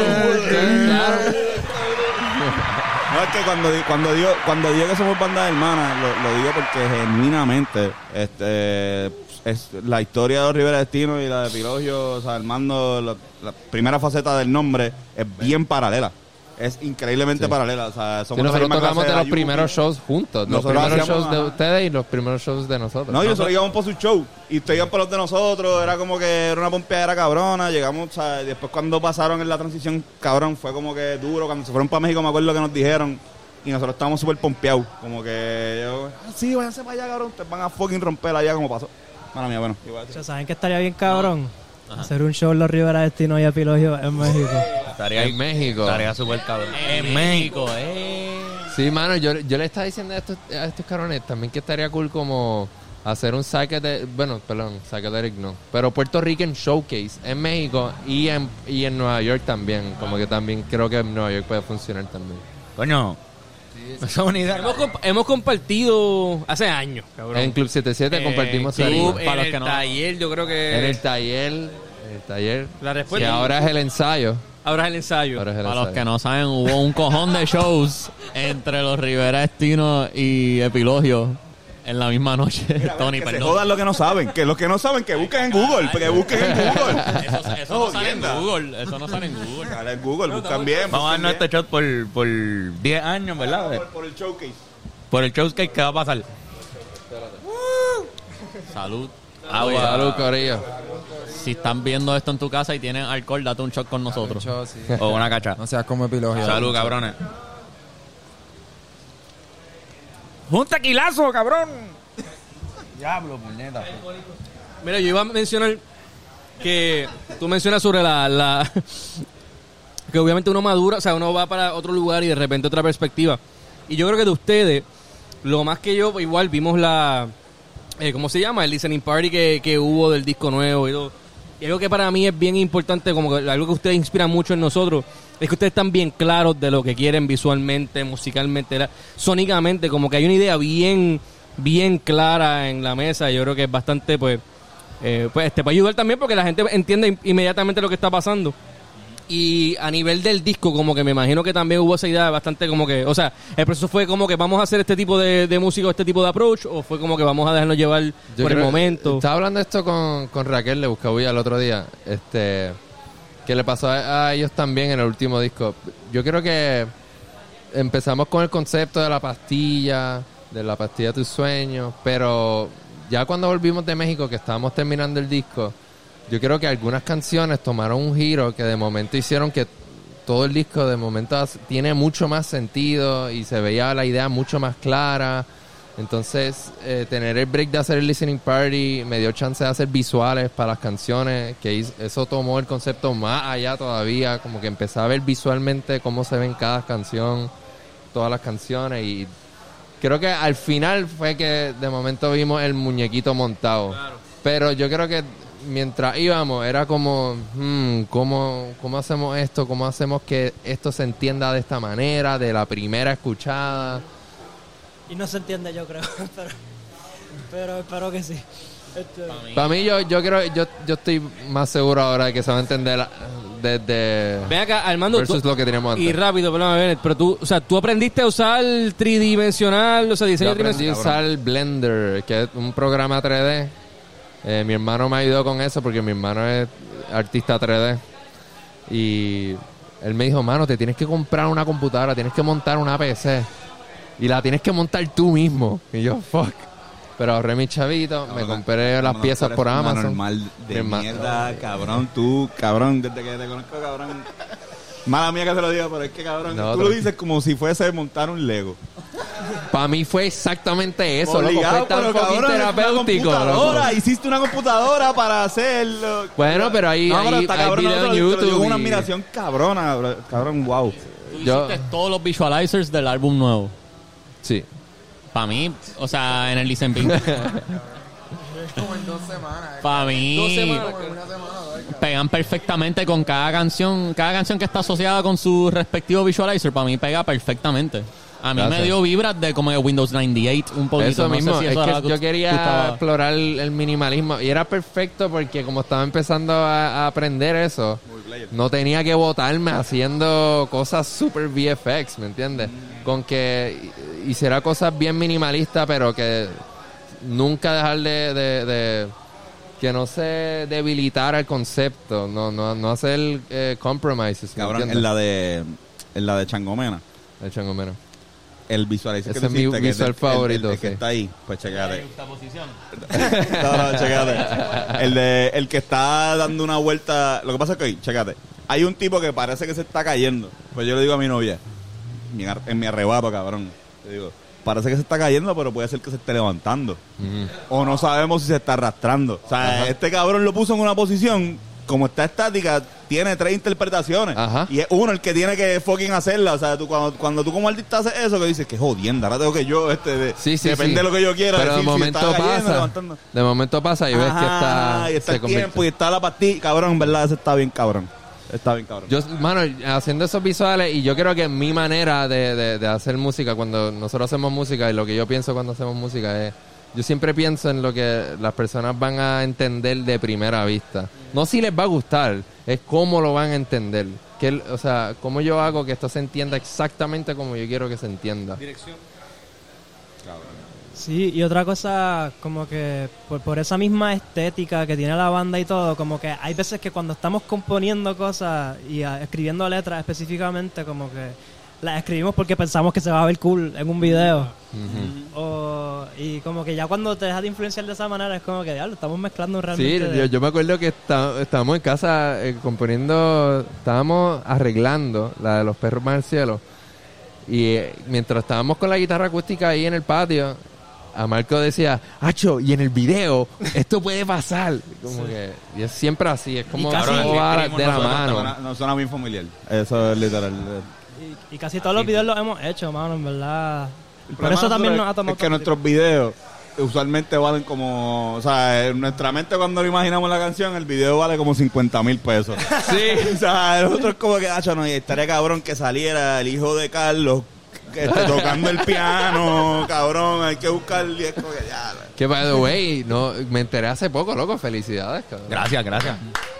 No, es que cuando, di- cuando, digo, cuando digo que somos bandas hermanas, lo, lo digo porque genuinamente este, es la historia de los Rivera Destino y la de Pilogio, o sea, Armando, la, la primera faceta del nombre es bien paralela. Es increíblemente Sí. paralela. O sea, somos Sí, la nosotros misma tocamos clase de los Ayuki. primeros shows juntos. Los Nosotros primeros hacíamos, shows de ajá. ustedes y los primeros shows de nosotros. No, yo solo íbamos por su show y ustedes iban por los de nosotros. Era como que era una pompeadera cabrona. Llegamos, o sea, después cuando pasaron en la transición, cabrón, fue como que duro. Cuando se fueron para México, me acuerdo que nos dijeron y nosotros estábamos súper pompeados. Como que yo, ah, sí, váyanse para allá, cabrón. Ustedes van a fucking romper allá como pasó. Mala mía, bueno. igual. O sea, ¿saben que estaría bien cabrón? Hacer un show los Rivera Destino y Epilogio en México. Estaría En México. Estaría súper cabrón. En México, eh. Sí, mano, yo, yo le estaba diciendo a estos, a estos cabrones también que estaría cool como hacer un psychedelic, bueno, perdón, psychedelic no, pero Puerto Rican Showcase en México y en, y en Nueva York también, como que también creo que en Nueva York puede funcionar también. Coño. Esa es una idea. Hemos, comp- hemos compartido hace años, cabrón. En Club setenta y siete Eh, compartimos club, tarima. en Para los el que no- taller, yo creo que... En el taller, en el taller, La respuesta- que ahora es el ensayo. Ahora es el ensayo. Ahora es el Para los ensayo. que no saben, hubo un cojón de shows entre los Rivera Destino y Epilogio en la misma noche. Tony, que se perdón. jodan los que no saben. Que los que no saben, que busquen en Google. Que busquen en Google. Eso, eso no sale en Jodienda. Google. Eso no sale en Google. Dale en Google, buscan bien. Vamos a busquen darnos este bien. shot por, por diez años, ¿verdad? Por, por el showcase. Por el showcase que va a pasar. Salud. Agua. Salud, corillo. Si están viendo esto en tu casa y tienen alcohol, date un shot con nosotros. Yo, sí. O una cacha. No seas como epilogio. Salud, cabrones. Un tequilazo, cabrón. Diablo, puñeta. Mira, yo iba a mencionar que tú mencionas sobre la, la que obviamente uno madura, o sea, uno va para otro lugar y de repente otra perspectiva. Y yo creo que de ustedes, lo más que yo, igual vimos la, eh, ¿cómo se llama? El listening party que, que hubo del disco nuevo y todo. Y algo que para mí es bien importante, como que algo que ustedes inspiran mucho en nosotros, es que ustedes están bien claros de lo que quieren visualmente, musicalmente, la- sónicamente, como que hay una idea bien, bien clara en la mesa. Yo creo que es bastante, pues, eh, pues este, para ayudar también porque la gente entiende inmediatamente lo que está pasando. Y a nivel del disco, como que me imagino que también hubo esa idea bastante como que, o sea, el proceso fue como que vamos a hacer este tipo de, de música, este tipo de approach, o fue como que vamos a dejarnos llevar Yo por el creo- momento. Estaba hablando esto con, con Raquel de Buscabulla el otro día. Este, que le pasó a, a ellos también en el último disco. Yo creo que empezamos con el concepto de la pastilla, de la pastilla de tus sueños, pero ya cuando volvimos de México, que estábamos terminando el disco, yo creo que algunas canciones tomaron un giro que de momento hicieron que todo el disco de momento as- tiene mucho más sentido y se veía la idea mucho más clara. Entonces, eh, tener el break de hacer el listening party me dio chance de hacer visuales para las canciones, que hiz- eso tomó el concepto más allá todavía, como que empecé a ver visualmente cómo se ven cada canción, todas las canciones, y creo que al final fue que de momento vimos el muñequito montado. Pero yo creo que mientras íbamos era como, hmm, ¿cómo, ¿cómo hacemos esto? ¿Cómo hacemos que esto se entienda de esta manera, de la primera escuchada? Y no se entiende, yo creo. Pero Pero espero que sí. Este, Para mí, yo, yo creo, yo, yo estoy más seguro ahora de que se va a entender desde Ven acá, Armando. versus tú- lo que teníamos antes. Y rápido, perdón, Bennett, pero tú, o sea, tú aprendiste a usar tridimensional, o sea, Yo diseño aprendí a tridimensional. usar Blender, que es un programa tres D. Eh, mi hermano me ayudó con eso porque mi hermano es artista tres D. Y él me dijo, mano, te tienes que comprar una computadora, tienes que montar una P C. Y la tienes que montar tú mismo. Y yo, fuck. Pero ahorré mi chavito, me compré las No, piezas tú eres por un Amazon. normal de Mi herma- mierda, cabrón, tú, cabrón, desde que te conozco, cabrón. Mala mía que se lo diga, pero es que, cabrón, No, tú lo tranqui- dices como si fuese montar un Lego. Para mí fue exactamente eso, loco. Obligado, Fue tan pero, fucking cabrón, es una terapéutico, loco. computadora, hiciste una computadora para hacerlo. Bueno, pero ahí, No, pero ahí está hay cabrón, video no, en te lo digo, te lo digo con YouTube. una y- admiración cabrona, bro. Cabrón, wow. Tú Yo- hiciste todos los visualizers del álbum nuevo. Sí. Para mí, o sea, en el Listen Pink. Como en dos semanas. Para mí, Dos semanas. Como en una semana, ¿verdad? pegan perfectamente con cada canción. Cada canción que está asociada con su respectivo visualizer, para mí pega perfectamente. A mí Gracias. me dio vibras de como de Windows noventa y ocho un poquito. Eso no mismo, sé si es eso que era lo yo quería gustaba. explorar el minimalismo y era perfecto porque como estaba empezando a, a aprender eso, no tenía que botarme haciendo cosas super V F X, ¿me entiendes? Con que hiciera cosas bien minimalistas, pero que nunca dejar de, de, de- que no se debilitara el concepto, no no no hacer eh, compromises, ¿me Cabrón, entiendes? en la de en la de Changomena, El changomero. el visualizer que Ese tú es mi hiciste, que visual el- el- favorito, el, el que sí. está ahí, pues checate. No, no, checate. El de el que está dando una vuelta, lo que pasa es que, oye, checate, hay un tipo que parece que se está cayendo. Pues yo le digo a mi novia, mi ar- en mi arrebato, cabrón, le digo, parece que se está cayendo, pero puede ser que se esté levantando. O no sabemos si se está arrastrando. O sea, este cabrón lo puso en una posición, como está estática, tiene tres interpretaciones. Ajá. Y es uno el que tiene que fucking hacerla. O sea, tú, cuando, cuando tú como artista haces eso, que dices, que jodienda, ahora tengo que yo, este, de, Sí, sí, depende sí. de lo que yo quiera. Pero decir, de si momento está cayendo, pasa. levantando. De momento pasa y ves que está Ajá, y está se el convierte. tiempo y está la pastilla. Cabrón, en verdad, ese está bien cabrón. Está bien cabrón. Yo, mano, haciendo esos visuales, y yo creo que mi manera de, de, de hacer música, cuando nosotros hacemos música, y lo que yo pienso cuando hacemos música es, yo siempre pienso en lo que las personas van a entender de primera vista. No si les va a gustar, es cómo lo van a entender. Que, o sea, cómo yo hago que esto se entienda exactamente como yo quiero que se entienda. Dirección. Sí, y otra cosa, como que por, por esa misma estética que tiene la banda y todo, como que hay veces que cuando estamos componiendo cosas y ah, escribiendo letras específicamente, como que las escribimos porque pensamos que se va a ver cool en un video. O, y como que ya cuando te dejas de influenciar de esa manera es como que ya lo estamos mezclando Sí, realmente. de- yo, yo me acuerdo que está- estábamos en casa eh, componiendo, estábamos arreglando la de los perros más del cielo. Y eh, mientras estábamos con la guitarra acústica ahí en el patio, a Marco decía, Acho, y en el video esto puede pasar. Como que, y es siempre así, es como Y casi todo va escribimos de la nosotros, mano. Suena- no suena bien familiar. Eso es literal. y, y casi todos los videos los hemos hecho, mano, en verdad. El Por eso problema también nosotros nos ha tomado es que tanto nuestros videos usualmente valen como, o sea, en nuestra mente cuando lo imaginamos la canción, el video vale como cincuenta mil pesos. Sí. O sea, nosotros como que, ah, no, y estaría cabrón que saliera el hijo de Carlos que esté tocando el piano, cabrón, hay que buscar y es como que ya. Que, by the way, no, me enteré hace poco, loco, felicidades, cabrón. Gracias, gracias.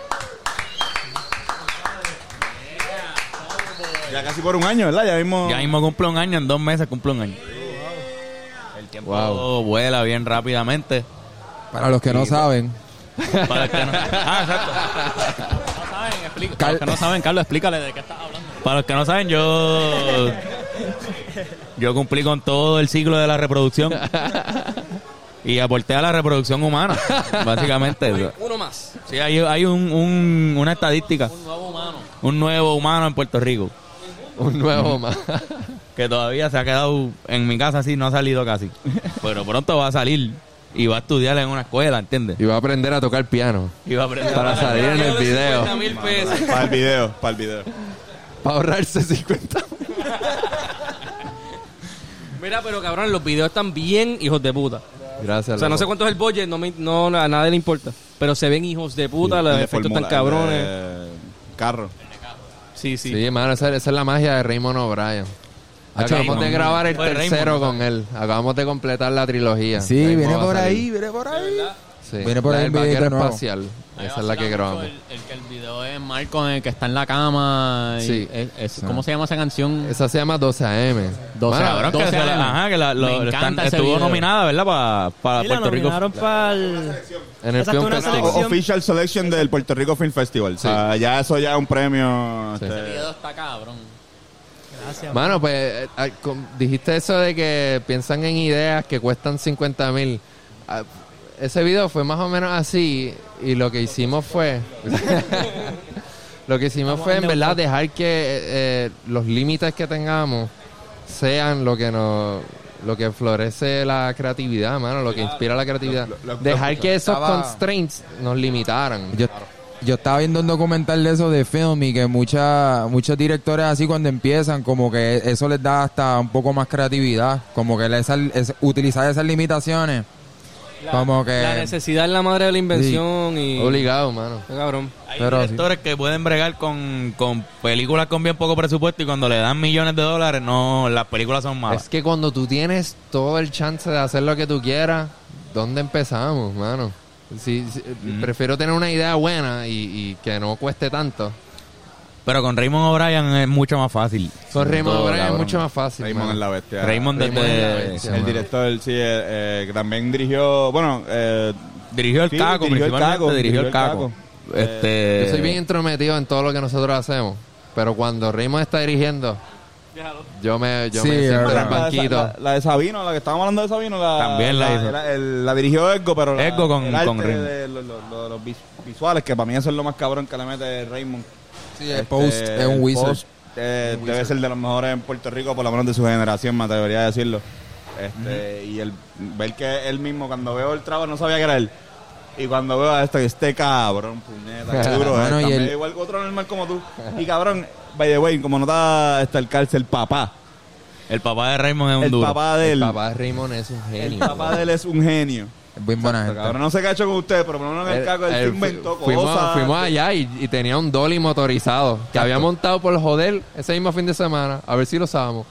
Ya casi por un año, ¿verdad? Ya mismo. Ya mismo cumple un año, en dos meses cumple un año. El tiempo Wow. vuela bien rápidamente. Para los que no saben, Para los que no, ah, exacto. No saben, explica- para los que no saben, Carlos, explícale de qué estás hablando. Para los que no saben, yo yo cumplí con todo el ciclo de la reproducción y aporté a la reproducción humana, básicamente. Uno más. Sí, hay, hay un, un- una estadística, Un nuevo humano. un nuevo humano en Puerto Rico Un nuevo más. que todavía se ha quedado en mi casa, así no ha salido casi, pero pronto va a salir y va a estudiar en una escuela, ¿entiendes? Y va a aprender a tocar piano. Y va a aprender Para salir en el video. cincuenta mil pesos. Para el video, para el video. Para ahorrarse cincuenta. Mira, pero cabrón, los videos están bien hijos de puta. Gracias, O sea, no sé loco. cuánto es el budget, no, me, no a nadie le importa. Pero se ven hijos de puta, los El de efectos formula- tan cabrones. el de Carro. Sí, sí. Sí, mano, esa, esa es la magia de Raymond O'Brien. Acabamos Con- de grabar el fue tercero Raymond, con él. Acabamos de completar la trilogía. Sí, Raymond viene va a por salir. ahí, viene por ahí. Sí. Viene por La ahí del un videito vaquero nuevo. espacial. Esa es la que grabamos. El, el que el video es Marco en el que está en la cama. y Sí. es- es- ¿Cómo se llama esa canción? Esa se llama doce A M. doce Bueno, Cabrón, que, doce se la- A M. ajá, que la, lo- Me están- encanta ese estuvo video. nominada, ¿verdad? Para Sí, la Puerto Rico. nominaron para el... En el Exacto, Film una Festival. selección. Official Selection del Puerto Rico Film Festival. O sea, ya eso ya es un premio. Sí. este, Ese video está cabrón. Gracias. Mano, pues eh, eh, com- dijiste eso de que piensan en ideas que cuestan cincuenta mil. Ah, ese video fue más o menos así y lo que hicimos fue... lo que hicimos Vamos fue a en verdad neutral. dejar que eh, eh, los límites que tengamos sean lo que nos... Lo que florece la creatividad, mano, lo que inspira la creatividad. Lo- lo- lo- Dejar que esos estaba- constraints nos limitaran. Yo, yo estaba viendo un documental de eso de film y que mucha, muchos directores así cuando empiezan, como que eso les da hasta un poco más creatividad, como que esa- es- utilizar esas limitaciones, como que... La necesidad es la madre de la invención y... Obligado, mano. Qué cabrón. Hay Pero directores que pueden bregar con, con películas con bien poco presupuesto y cuando le dan millones de dólares, no, las películas son malas. Es que cuando tú tienes todo el chance de hacer lo que tú quieras, ¿dónde empezamos, mano? Si, si- Prefiero tener una idea buena y, y que no cueste tanto. Pero con Raymond O'Brien es mucho más fácil. Con Raymond Todo, O'Brien es cabrón. mucho más fácil. Raymond mano. es la bestia. Raymond Raymond es la desde... bestia. El mano. director, sí, eh, eh, que también dirigió, bueno, eh, Dirigió el sí, Caco, dirigió el principalmente Caco, dirigió el Caco. Este... Yo soy bien intrometido en todo lo que nosotros hacemos, pero cuando Raymond está dirigiendo, yo me, yo Sí, me siento en el verdad. la, de, banquito. la- la de Sabino, la que estábamos hablando de Sabino, la, También la hizo. La, el- la dirigió Edgo, pero la- Edgo con- el arte con Raymond. de los, los- los- los vis- visuales, que para mí eso es lo más cabrón que le mete Raymond. Sí, el Este, Post es un el wizard. Post, eh, debe ser de los mejores en Puerto Rico, por lo menos de su generación, me atrevería a decirlo. Este, Y el ver que él mismo, cuando veo el trabajo, no sabía que era él. Y cuando veo a esto, este cabrón, puñeta, qué duro. Bueno, es, y también el- igual que otro normal como tú. Y cabrón, by the way, como no está está el cárcel, el papá. El papá de Raymond es un El duro. papá de El él. papá de Raymond es un El genio. papá de él es un genio. Es muy buena gente. Cabrón, no sé qué ha hecho con usted, pero por lo menos en el Él- caco él él se fu- inventó fuimos, cosas. fuimos allá y, y tenía un dolly motorizado que había montado por joder ese mismo fin de semana. A ver si lo usábamos.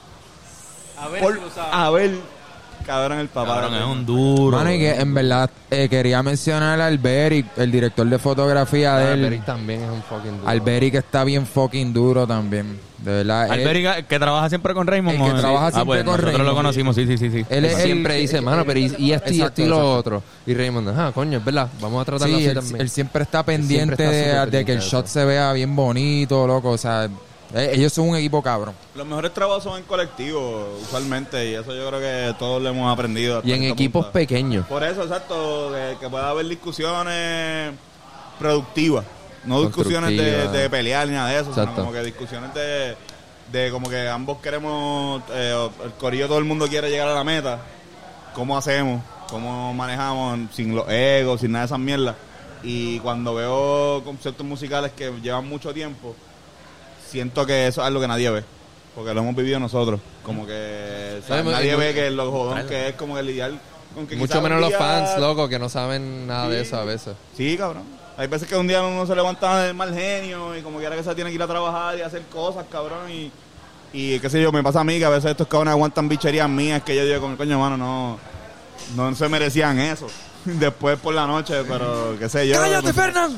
A ver Por- si lo sabes. a ver, cabrón, el papá. Cabrón, de es Raymond. un duro. Mano, y que en verdad eh, quería mencionar a Alberic, el director de fotografía de él. Alberic también es un fucking duro. Alberic está bien fucking duro también. De verdad. él- Alberic, que trabaja siempre con Raymond. El que ¿o? trabaja Ah, siempre pues, con nosotros Raymond. lo conocimos, sí, sí, sí. sí. Él Él es el- siempre dice, mano, pero y, y esto y Exacto, esto y lo exacto. otro. Y Raymond, ajá, coño, es verdad, vamos a tratarlo Sí, así él, también. él siempre está pendiente siempre está de, súper de que el pendiente de shot eso. se vea bien bonito, loco. O sea, eh, ellos son un equipo cabrón. Los mejores trabajos son en colectivo, usualmente, y eso yo creo que todos lo hemos aprendido. hasta Y en cierto equipos punto. pequeños. Por eso, exacto, que, que pueda haber discusiones productivas. No discusiones de, Constructivas. de pelear ni nada de eso, Exacto. sino como que discusiones de, de como que ambos queremos, eh, el corillo, todo el mundo quiere llegar a la meta. ¿Cómo hacemos? ¿Cómo manejamos sin los egos, sin nada de esas mierdas? Y cuando veo conceptos musicales que llevan mucho tiempo, siento que eso es algo que nadie ve. Porque lo hemos vivido nosotros. Como que o sea, Ay, muy- nadie muy- ve que lo jodón que es como el lidiar con que Mucho quizás menos un los día- fans, loco, que no saben nada de Sí. eso a veces. Sí, cabrón. Hay veces que un día uno se levanta del mal genio y como quiera que se tiene que ir a trabajar y hacer cosas, cabrón. Y, y qué sé yo, me pasa a mí que a veces estos cabrones aguantan bicherías mías que yo digo, como coño, mano, no, no se merecían eso. Después por la noche, pero qué sé yo. ¡Cállate, Fernán!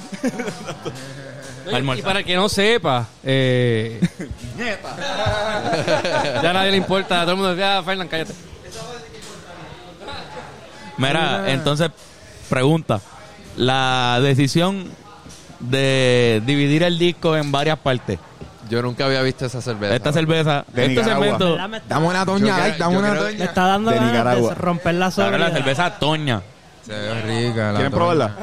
Y para el que no sepa, eh, ya a nadie le importa, a todo el mundo dice, ah, Fernan, cállate. Mira, entonces, pregunta. La decisión de dividir el disco en varias partes. Yo nunca había visto esa cerveza. Esta cerveza, De este Nicaragua. segmento, ¿Verdad? Me está, Dame una toña, Yo like, creo- dame yo una creo- me toña. está dando De ganas Nicaragua. de romper la ahora la sobriedad. cerveza Toña. Se ve rica la ¿Quieren toña. probarla?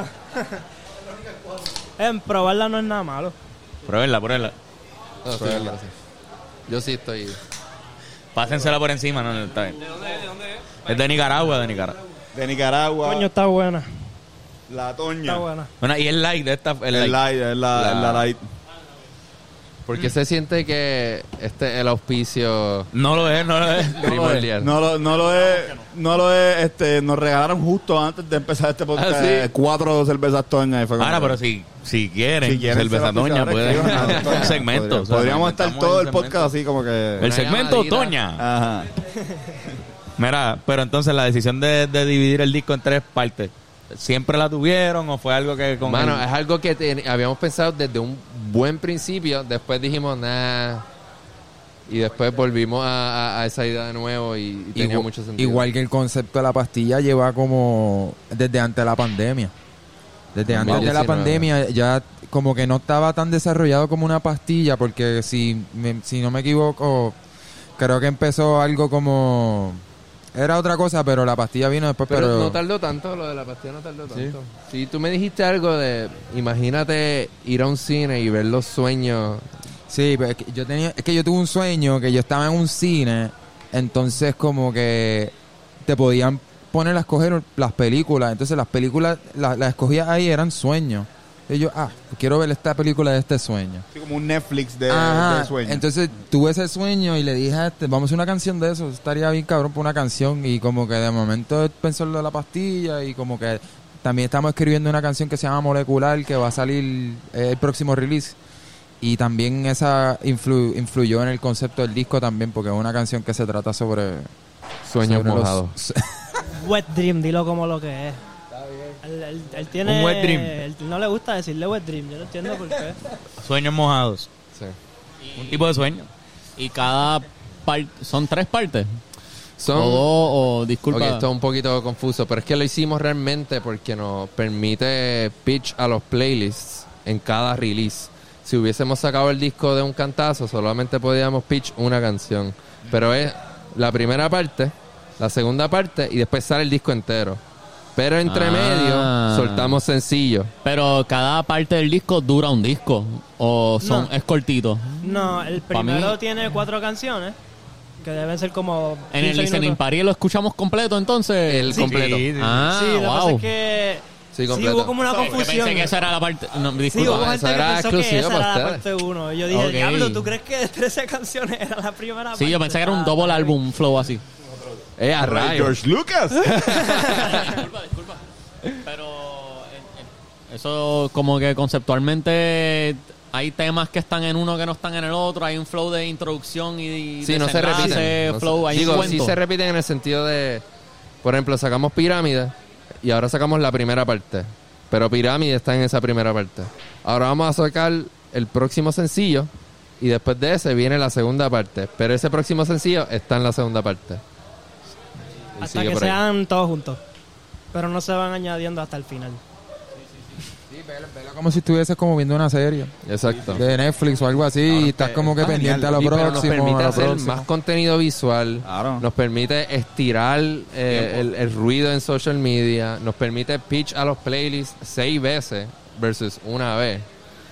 En probarla no es nada malo. Pruébenla, pruébenla. No, sí, gracias. Yo sí estoy... Pásensela por encima, no, no, está bien. Es de Nicaragua, de Nicaragua. De Nicaragua, Coño, está buena. la Está toña. buena. Bueno, y el like de esta, el El like. light, es la, La- es la light. ¿Por qué se siente que este es el auspicio No lo es, no lo es. primordial? No lo, no lo es, no lo es, este, nos regalaron justo antes de empezar este podcast ¿Ah, sí? eh, cuatro cervezas toñas y fue como Ahora, que- pero si, si quieren, Si quieren cerveza ser toña, auspiciadores, puede escriban a Toña. un segmento. Podría- o sea, Podríamos estar inventamos todo el segmento. podcast así como que... El segmento llamadita. Toña. Ajá. Mira, pero entonces la decisión de, de dividir el disco en tres partes, ¿siempre la tuvieron o fue algo que con Mano, el- es algo que ten- habíamos pensado desde un buen principio. Después dijimos, nah. Y después volvimos a, a- a esa idea de nuevo y, y tenía Igual, mucho sentido. igual que el concepto de la pastilla lleva como desde antes de la pandemia. Desde antes de la diecinueve. pandemia ya como que no estaba tan desarrollado como una pastilla, porque si, me- si no me equivoco, creo que empezó algo como... Era otra cosa, pero la pastilla vino después, Pero, pero... no tardó tanto, lo de la pastilla no tardó tanto. Si tú me dijiste algo de, imagínate ir a un cine y ver los sueños. Sí, pero es que yo tenía, es que yo tuve un sueño que yo estaba en un cine, entonces como que te podían poner a escoger las películas, entonces las películas las las escogías ahí eran sueños. Y yo, ah, quiero ver esta película de este sueño. Así como un Netflix de, Ajá, de sueño. entonces tuve ese sueño y le dije a este, vamos a hacer una canción de eso, estaría bien cabrón por una canción, y como que de momento pensó en lo de la pastilla y como que también estamos escribiendo una canción que se llama Molecular, que va a salir eh, el próximo release. Y también esa influ- influyó en el concepto del disco también, porque es una canción que se trata sobre... Sueños sobre los- mojados. Wet Dream, dilo como lo que es. Él, él- él tiene... Un wet dream. él no le gusta decirle Wet Dream, yo no entiendo por qué. sueños mojados? Sí. Un tipo de sueño. Y cada parte... ¿Son tres partes? Son, O dos, o disculpa... Ok, esto es un poquito confuso, pero es que lo hicimos realmente porque nos permite pitch a los playlists en cada release. Si hubiésemos sacado el disco de un cantazo, solamente podíamos pitch una canción. Pero es la primera parte, la segunda parte y después sale el disco entero. Pero entre Ah. medio soltamos sencillos. Pero cada parte del disco dura un disco. O son No. es cortito. No, el Pa' mí- primero tiene cuatro canciones, que deben ser como En el quince Listening minutos. Party lo escuchamos completo, entonces. El completo. Sí, sí. Ah, Sí, lo que pasa wow. es que... Sí, Sí, completo. hubo como una Yo confusión. pensé que esa era la parte... No, Sí, disculpa. hubo eso gente que era pensó que exclusivo esa para era la ustedes. parte uno. Yo dije, Ok. diablo, ¿tú crees que de trece canciones era la primera parte? Sí, yo pensé que era un Ah, double está bien. álbum flow así. Eh, a rayos. George Lucas. disculpa, disculpa. Pero eh, eh, eso como que conceptualmente hay temas que están en uno que no están en el otro, hay un flow de introducción y Sí, no se desenlace, repiten. No se- flow, hay Digo, un sí cuento. se repiten en el sentido de, por ejemplo, sacamos Pirámide y ahora sacamos la primera parte. Pero Pirámide está en esa primera parte. Ahora vamos a sacar el próximo sencillo y después de ese viene la segunda parte. Pero ese próximo sencillo está en la segunda parte. Y Hasta sigue que por ahí. sean todos juntos. Pero no se van añadiendo hasta el final. Sí, velo, velo como si estuvieses como viendo una serie Exacto. de Netflix o algo así, y estás como que está pendiente genial. a lo Y pero nos próximo, permite a lo hacer próximo. más contenido visual, Claro. nos permite estirar eh, el, el ruido en social media, nos permite pitch a los playlists seis veces versus una vez.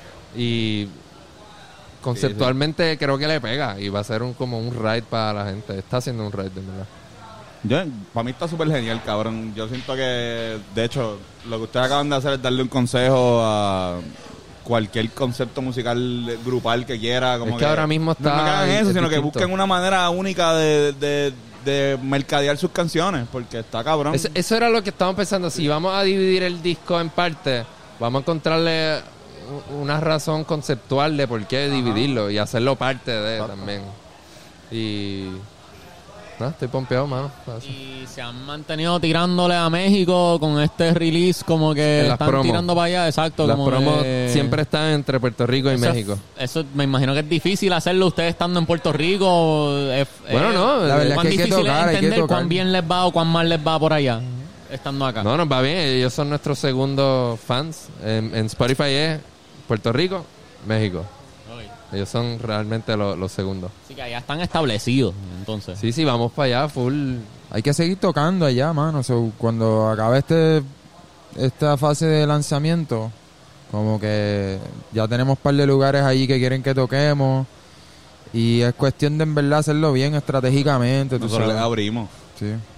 Y conceptualmente creo que le pega y va a ser un, como un ride para la gente. Está haciendo un ride, de verdad. Yo, para mí está súper genial, cabrón. Yo siento que, de hecho, lo que ustedes acaban de hacer es darle un consejo a cualquier concepto musical grupal que quiera. Como Es que ahora mismo está- No, no que hagan eso, es sino que distinto. busquen una manera única de, de, de mercadear sus canciones, porque está cabrón. Eso, eso era lo que estábamos pensando. Si vamos a dividir el disco en partes, vamos a encontrarle u- una razón conceptual de por qué dividirlo y hacerlo parte de también. Y... No, estoy pompeado, mano. Y se han mantenido tirándole a México con este release como que En las están promos. tirando para allá, exacto. Las como promos que- siempre están entre Puerto Rico y Eso es- México. Eso me imagino que es difícil hacerlo ustedes estando en Puerto Rico. Es- Bueno, es- no, La verdad es ¿Cuán que hay que difícil tocar, es hay que entender tocar. cuán bien les va o cuán mal les va por allá estando acá? No, nos va bien. Ellos son nuestros segundos fans. En, en Spotify es Puerto Rico, México. Ellos son realmente lo- los segundos. Así que allá están establecidos, entonces. Sí, sí, vamos para allá, full. Hay que seguir tocando allá, mano. So, cuando acabe este esta fase de lanzamiento, como que ya tenemos un par de lugares allí que quieren que toquemos. Y es cuestión de en verdad hacerlo bien estratégicamente. Tú Nosotros les sabes. abrimos. Sí.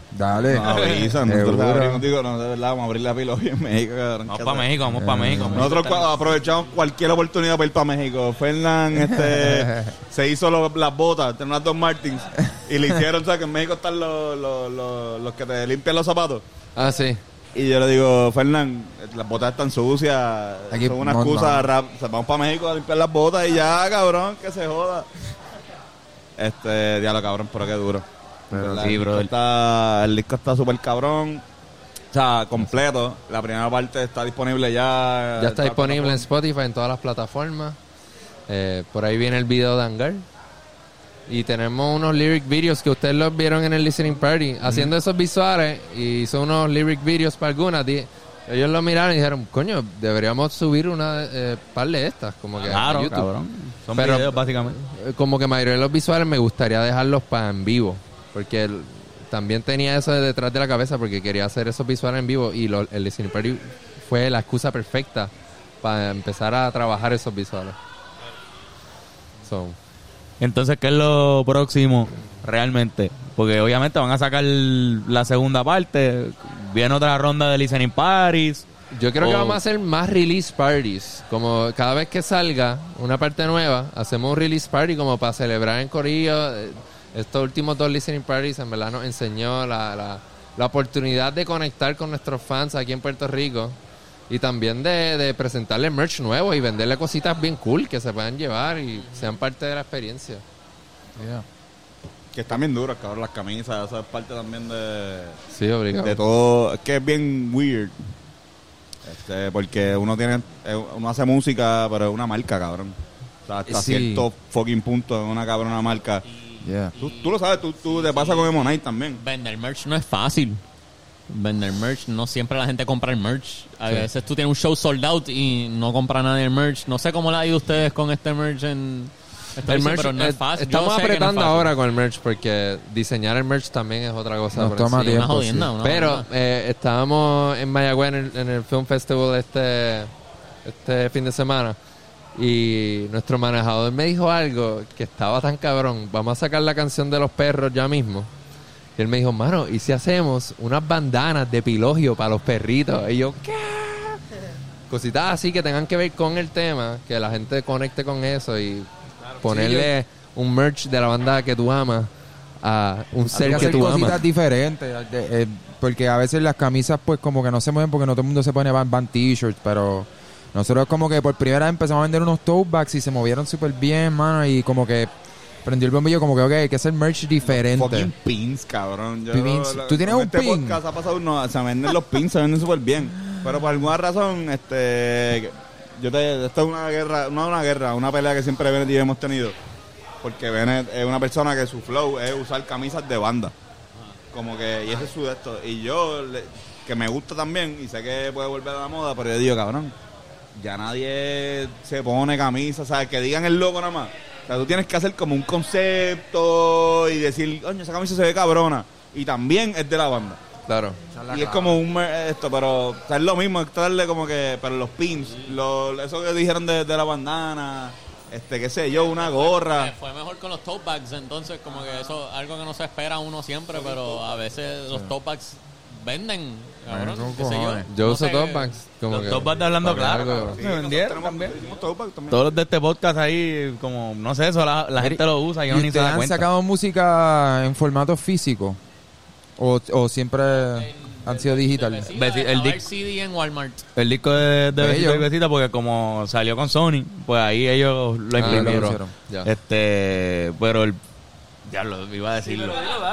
Dale. No, avisa, nosotros Seguro. abrimos, digo, no, de verdad, vamos a abrir la pila hoy en México, cabrón. Vamos ¿Qué para tal? México, vamos para México. Nosotros cua- aprovechamos cualquier oportunidad para ir para México. Fernán este, se hizo lo- las botas, tenía unas dos Martins, y le hicieron, ¿sabes? Que en México están los, los, los, los que te limpian los zapatos. Ah, sí. Y yo le digo, Fernán, las botas están sucias, Aquí, son una no, excusa, no. rap- o sea, vamos para México a limpiar las botas y ya, cabrón, que se joda. Este, diablo, cabrón, pero qué duro. Pero ¿Verdad? sí, el, disco brother. está, el disco está súper cabrón, o sea, completo. La primera parte está disponible ya. Ya está disponible en Spotify, en todas las plataformas. Eh, por ahí viene el video de Hangar. Y tenemos unos lyric videos que ustedes los vieron en el Listening Party. Haciendo esos visuales, y hizo unos lyric videos para algunas. di- Ellos lo miraron y dijeron, coño, deberíamos subir una eh, par de estas. Como que a Claro, YouTube. cabrón. Son Pero- videos, básicamente. Eh, Como que mayoría de los visuales me gustaría dejarlos para en vivo. Porque el- también tenía eso de detrás de la cabeza porque quería hacer esos visuales en vivo. Y lo- el Listening Party fue la excusa perfecta para empezar a trabajar esos visuales. So, Entonces, ¿qué es lo próximo realmente? Porque obviamente van a sacar la segunda parte. Viene otra ronda de listening parties. yo creo que O- vamos a hacer más release parties. Como cada vez que salga una parte nueva, hacemos un release party como para celebrar en corillo. Eh, Estos últimos dos listening parties en verdad nos enseñó la, la, la oportunidad de conectar con nuestros fans aquí en Puerto Rico. Y también de, de presentarle merch nuevo y venderle cositas bien cool que se puedan llevar y sean parte de la experiencia. Que están bien duras, cabrón, las camisas. Eso es parte también de, Sí, obligado. de todo. Es que es bien weird. Este, porque uno tiene, eh, uno hace música, pero es una marca, cabrón. O sea, hasta Sí. cierto fucking punto es una cabrona marca. Yeah. Tú, tú lo sabes, tú, tú te pasa con Emonite también. Vender merch no es fácil. Vender merch, no siempre la gente compra el merch. A veces tú tienes un show sold out y no compra nadie el merch. No sé cómo le ha ido a ustedes con este merch en... esta El edición, merch, pero no eh, es fácil. Yo estamos sé que no es apretando fácil. ahora con el merch porque diseñar el merch también es otra cosa. Nos por toma encima. tiempo. Una jodienda, sí. una Pero jodienda. eh, estábamos en Mayagüez en el, en el Film Festival este, este fin de semana y nuestro manejador me dijo algo que estaba tan cabrón. Vamos a sacar la canción de los perros ya mismo. Y él me dijo, mano, ¿y si hacemos unas bandanas de pilogio para los perritos? Y yo, ¿qué? Cositas así que tengan que ver con el tema, que la gente conecte con eso y ponerle un merch de la banda que tú amas a un Hay ser que que hacer tú cositas amas. diferentes. de- eh, porque a veces las camisas, pues, como que no se mueven porque no todo el mundo se pone van, van t-shirts. Pero nosotros, como que por primera vez empezamos a vender unos tote bags y se movieron súper bien, mano. Y como que prendió el bombillo, como que, ok, hay que hacer merch diferente. Fucking pins, cabrón. Yo, Pins. lo- ¿Tú tienes con un este pin? podcast ha pasado uno, se venden los pins, se venden súper bien. Pero por alguna razón, este, yo te, esto es una guerra, no es una guerra, una pelea que siempre Bennett y yo hemos tenido. Porque Bennett es una persona que su flow es usar camisas de banda. Como que, y ese es su de esto. Y yo, le- que me gusta también, y sé que puede volver a la moda, pero yo digo, cabrón, ya nadie se pone camisa, ¿sabes? Que digan el logo nada más. O sea, tú tienes que hacer como un concepto y decir, coño, esa camisa se ve cabrona. Y también es de la banda. Claro. Y es como un mer- esto, pero o sea, es lo mismo, es traerle como que, pero los pins, lo, eso que dijeron de, de la bandana, este, qué sé yo, una gorra. Eh, Fue mejor con los tote bags, entonces como que eso algo que no se espera uno siempre, pero a veces los tote bags venden, cabrón, Bueno, qué sé yo. cojones. Yo No uso sé, tote bags. Como Los que, tote bags de hablando para claro, algo- cabrón. Sí, Se nosotros vendieron tenemos- también. hicimos tote bag también. Todos los de este podcast ahí, como, no sé, eso la, la gente lo usa y ¿Y uno ni se ustedes da han cuenta. sacado música en formato físico? ¿O, o siempre han sido digital? Besi- Besi- el a ver disc- C D en Walmart. El disco de, de Pues Besito ellos. y Besita, porque como salió con Sony, pues ahí ellos lo Ah, imprimieron. lo hicieron. Ya. Este, pero el. Ya lo iba a decirlo.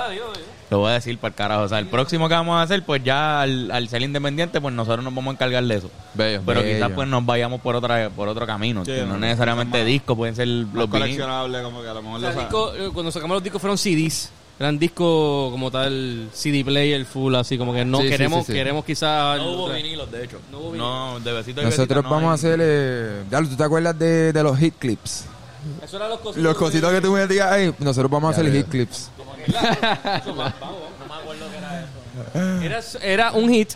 Lo voy a decir para el carajo. O sea, el próximo que vamos a hacer, pues ya al, al ser independiente, pues nosotros nos vamos a encargar de eso. Bello. Pero Bello. quizás pues nos vayamos por otra por otro camino. Sí, que no no, necesariamente más- discos, pueden ser Los los vinilos. coleccionables, como que a lo mejor O sea, los disco, eh, cuando sacamos los discos fueron C Ds. Eran discos como tal, C D player full, así como que no Sí, sí, queremos, sí, sí. queremos quizás... No hubo otra- vinilos, de hecho. No hubo No, de Besito y Nosotros Besita no vamos a hay. hacer... Eh, Diablo, ¿tú te acuerdas de, de los hit clips? Eso eran los cositos. Los cositos que tú me digas ahí, nosotros vamos a hacer hit clips. Era, era un hit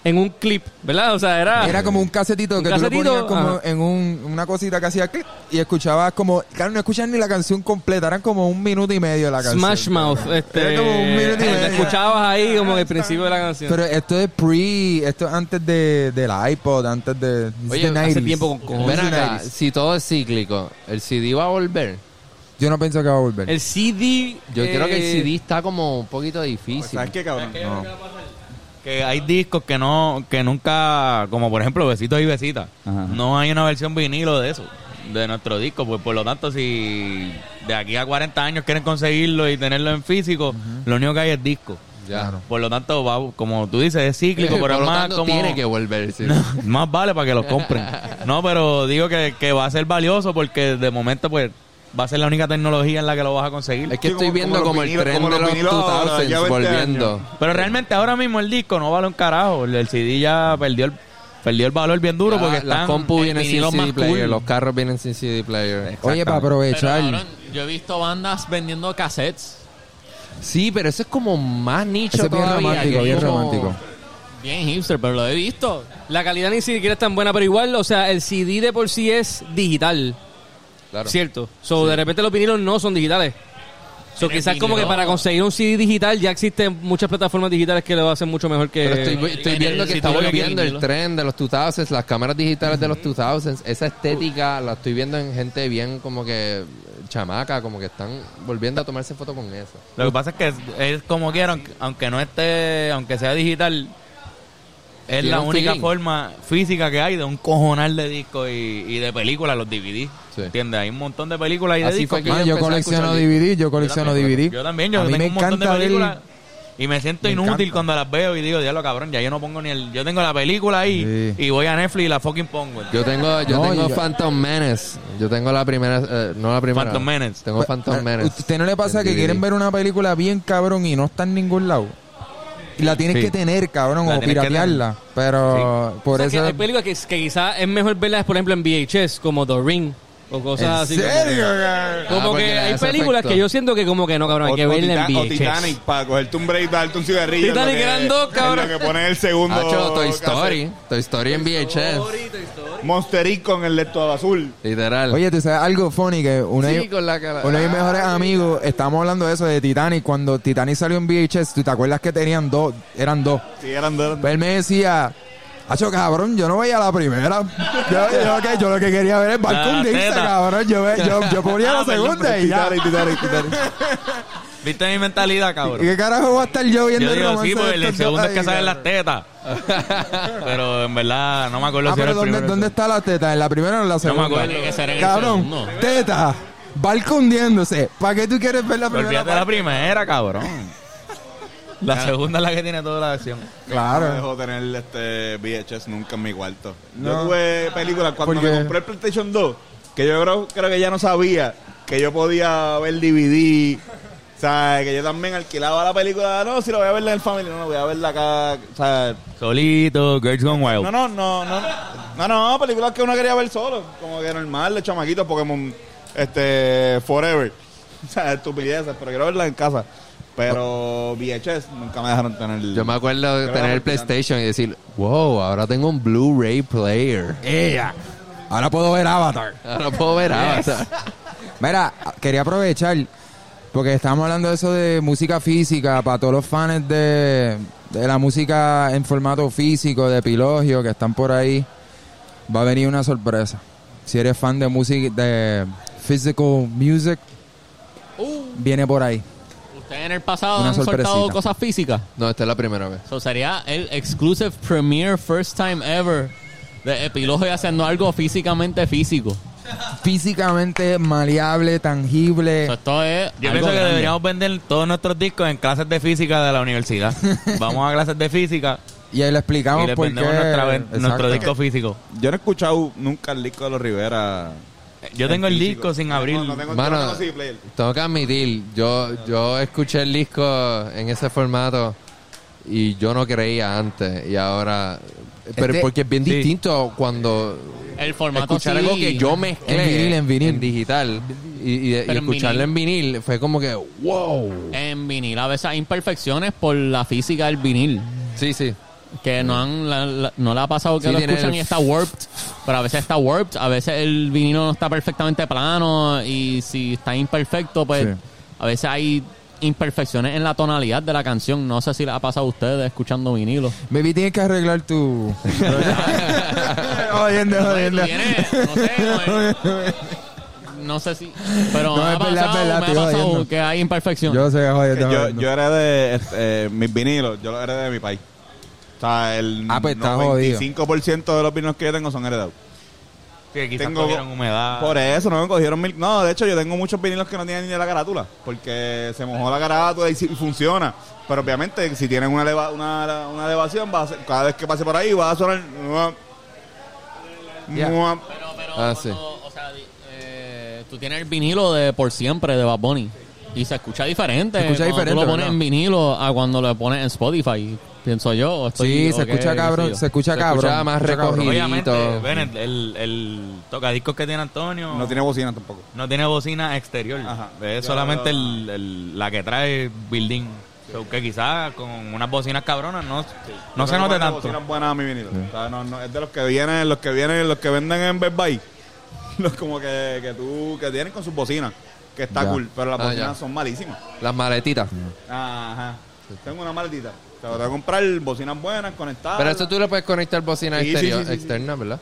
en un clip, ¿verdad? O sea, era... Era como un casetito Un que casetito, tú lo ponías como ajá. en un, una cosita que hacía clic y escuchabas como... Claro, no escuchabas ni la canción completa, eran como un minuto y medio la canción. Smash Mouth. Este, Era como un minuto y medio. escuchabas ahí como que el principio de la canción. Pero esto es pre... Esto es antes de, del iPod, antes de... Oye, de hace nineties. tiempo con cojones. Ven This is acá, nineties. si todo es cíclico, ¿el C D va a volver? Yo no pienso que va a volver. El C D... Yo eh, creo que el C D está como un poquito difícil. ¿Sabes qué, cabrón? No. Que hay discos que no, que nunca, como por ejemplo Besitos y Besitas, Ajá. no hay una versión vinilo de eso, de nuestro disco, pues por lo tanto si de aquí a cuarenta años quieren conseguirlo y tenerlo en físico, lo único que hay es disco. Ya. Por lo tanto, va, como tú dices, es cíclico, Por pero es lo más tanto, como... tiene que volver. Sí. Más vale para que lo compren. No, pero digo que, que va a ser valioso porque de momento pues va a ser la única tecnología en la que lo vas a conseguir. Es que Sí, estoy como- viendo como como, los el vinilos- tren como de los los vinilos ahora, ya dos mil veinte volviendo. años. Pero realmente ahora mismo el disco no vale un carajo. El, el C D ya perdió el, perdió el valor bien duro Ya, porque las están compu en vienen sin vinilos C D más player, cool. los carros vienen sin C D player. Oye, para Pero, aprovechar... cabrón, yo he visto bandas vendiendo cassettes Sí, pero eso es como más nicho Ese es bien todavía. romántico, que bien como- romántico. bien hipster, pero lo he visto. La calidad ni siquiera es tan buena, pero igual, o sea, el C D de por sí es digital, Claro. ¿cierto? So, de repente los vinilos no son digitales. So, En el quizás como que vinilo- para conseguir un C D digital ya existen muchas plataformas digitales que lo hacen mucho mejor que... Pero estoy, estoy en viendo el- que si está tú lo que volviendo quieres, el tren de los dos mil, las cámaras digitales de los dos mil, esa estética la estoy viendo en gente bien como que chamaca, como que están volviendo a tomarse fotos con eso. Lo que pasa es que es, es como quieran, aunque no esté, aunque sea digital, es Tiene la un única feeling. forma física que hay de un cojonal de discos y, y de películas, los D V D. Sí. ¿Entiendes? Hay un montón de películas y de Así discos. fue que Mano, yo yo empecé a colecciono escuchar D V D, yo colecciono D V D. Yo también, yo A mí tengo me un montón de encanta ver- películas y me siento Me inútil encanta. cuando las veo y digo, diablo cabrón, ya yo no pongo ni el... Yo tengo la película ahí Sí. y voy a Netflix y la fucking pongo. Yo tengo, yo No, tengo y- Phantom Menace. Yo tengo la primera, eh, no la primera. Phantom Menace. Tengo Phantom Eh, Menace. ¿Usted no le pasa en que D V D. quieren ver una película bien cabrón y no está en ningún lado? Y la tienes Sí. que tener, cabrón, La o tienes que piratearla. Pero por O sea, que eso... hay películas que, que quizás es mejor verlas, por ejemplo, en V H S, como The Ring, o cosas ¿En así. como- serio, cabrón? Como Ah, porque que le hay hace películas efecto. que yo siento que como que no, cabrón, hay O, que o verla en Titan- o V H S. Titanic, para cogerte un break, darte un cigarrillo. Titanic en lo que- eran dos, cabrón. en lo que pone el segundo. Hacho, Toy cassette. Story. Toy Story en V H S. Monster Inc con el lector azul. Literal. Oye, ¿tú sabes algo funny? Que uno, sí, de, con la cara. uno de mis mejores amigos, estábamos hablando de eso, de Titanic. Cuando Titanic salió en V H S, ¿tú te acuerdas que tenían dos? Eran dos. Sí, eran dos. Pues él me decía... Hacho, cabrón, yo no veía la primera. Yo, yo, que- yo lo que quería ver es Barco La hundirse, teta. cabrón. Yo, ve- yo, yo ponía Ah, la perdón, segunda y ya. Titanic, Titanic, Titanic. ¿Viste mi mentalidad, ¿Y cabrón? qué carajo va a estar yo viendo Yo el digo, romance sí, de porque el estos segundo dos es que ahí, salen las cabrón? tetas. Pero en verdad no me acuerdo Ah, si era pero el ¿dónde, primero. ¿dónde está la teta? ¿En la primera o en la segunda? acuerdo. Tiene que ser en el Cabrón, segundo. teta, barco hundiéndose. ¿Para qué tú quieres ver la primera? Olvídate de la parte? primera, cabrón. La segunda es la que tiene toda la acción. No me Claro. dejó tener este V H S nunca en mi cuarto. No. Yo tuve películas cuando ¿Por qué? me compré el PlayStation dos, que yo creo, creo que ya no sabía que yo podía ver D V D. O sea, que yo también alquilaba la película. No, si lo voy a verla en familia, no, no, voy a verla acá. O sea, Solito, Girls Gone Wild. no, no, no, no. No, no, películas que uno quería ver solo. Como que normal, de chamaquitos, Pokémon, este, Forever. O sea, estupideces, pero quiero verla en casa. Pero V H S nunca me dejaron tener. Yo me acuerdo de Creo tener el que era PlayStation y decir, wow, ahora tengo un Blu-ray player. Ella. Ahora puedo ver Avatar. Ahora puedo ver Avatar. Mira, quería aprovechar, porque estábamos hablando de eso de música física, para todos los fans de, de la música en formato físico, de Epilogio, que están por ahí, va a venir una sorpresa. Si eres fan de música, de physical music, viene por ahí. Ustedes en el pasado Una han soltado sorpresita. cosas físicas. No, esta es la primera vez. Eso sería el exclusive premiere first time ever de Epilogio haciendo algo físicamente físico. Físicamente maleable, tangible. Eso, esto es Yo algo pienso que grande. deberíamos vender todos nuestros discos en clases de física de la universidad. Vamos a clases de física Y ahí le y explicamos les por qué. vendemos nuestra ven- nuestro Exacto. disco físico. Yo no he escuchado nunca el disco de los Rivera. Yo tengo en el físico. disco sin No, abrir. No, tengo, Mano, no tengo C D player. tengo que admitir, yo, yo escuché el disco en ese formato y yo no creía antes y ahora... Pero Este- porque es bien sí. distinto cuando El formato escuchar sí. algo que yo mezclé En vinil, en vinil. digital y, y- y Pero en escucharlo en vinil fue como que wow. En vinil a veces hay imperfecciones por la física del vinil. Sí, sí. Que no han la- la- no le ha pasado que Sí, lo tiene escuchan el- y está warped, pero a veces está warped, a veces el vinilo no está perfectamente plano y si está imperfecto, pues Sí. a veces hay imperfecciones en la tonalidad de la canción. No sé si les ha pasado a ustedes escuchando vinilo. Baby, tienes que arreglar tu... Jodiendo, Tú jodiendo. tienes, no sé, no, es- no sé si, pero No, me ha es verdad, es pasado, verdad, me ha estoy pasado jodiendo. que hay imperfección. Yo sé, jodiendo, Yo, jodiendo. yo heredé este, eh, mis vinilos, yo los heredé de mi país. O sea, el Ah, pues está noventa y cinco por ciento de los vinilos que yo tengo son heredados. Sí, quizás Tengo- cogieron humedad. Por eso no me cogieron mil. No, de hecho, yo tengo muchos vinilos que no tienen ni de la carátula. Porque se mojó la carátula y, sí- y funciona. Pero obviamente, si tienen una, eleva- una, una elevación, va a ser- cada vez que pase por ahí va a sonar. mua, Ya. mua. Pero, pero Ah, cuando, sí. o sea, di- eh, tú tienes el vinilo de Por Siempre de Bad Bunny y se escucha diferente. Se escucha cuando diferente, tú lo pones ¿verdad? en vinilo a cuando lo pones en Spotify, pienso yo. o estoy- Sí, o se qué- escucha qué sé cabrón, yo. se escucha Se cabrón. escucha más se escucha cabrón. recogido. Obviamente, Bennett, el, el tocadiscos que tiene Antonio No tiene bocina tampoco. no tiene bocina exterior. Ajá. Es Ya solamente lo- el, el- la que trae building. So, que quizás con unas bocinas cabronas no, no se Yo note tengo tanto. bocinas buenas a mi vinilo. O sea, no, no, es de los que vienen, los que vienen, los que venden en Best Buy. Los como que, que tú, que tienen con sus bocinas. Que está Ya. cool. Pero las Ah, bocinas ya. son malísimas. Las maletitas. Ajá. Tengo una maletita. Te voy a comprar bocinas buenas, conectadas. Pero eso tú le puedes conectar bocina Sí, sí, exterior, sí, sí, sí. externa, ¿verdad?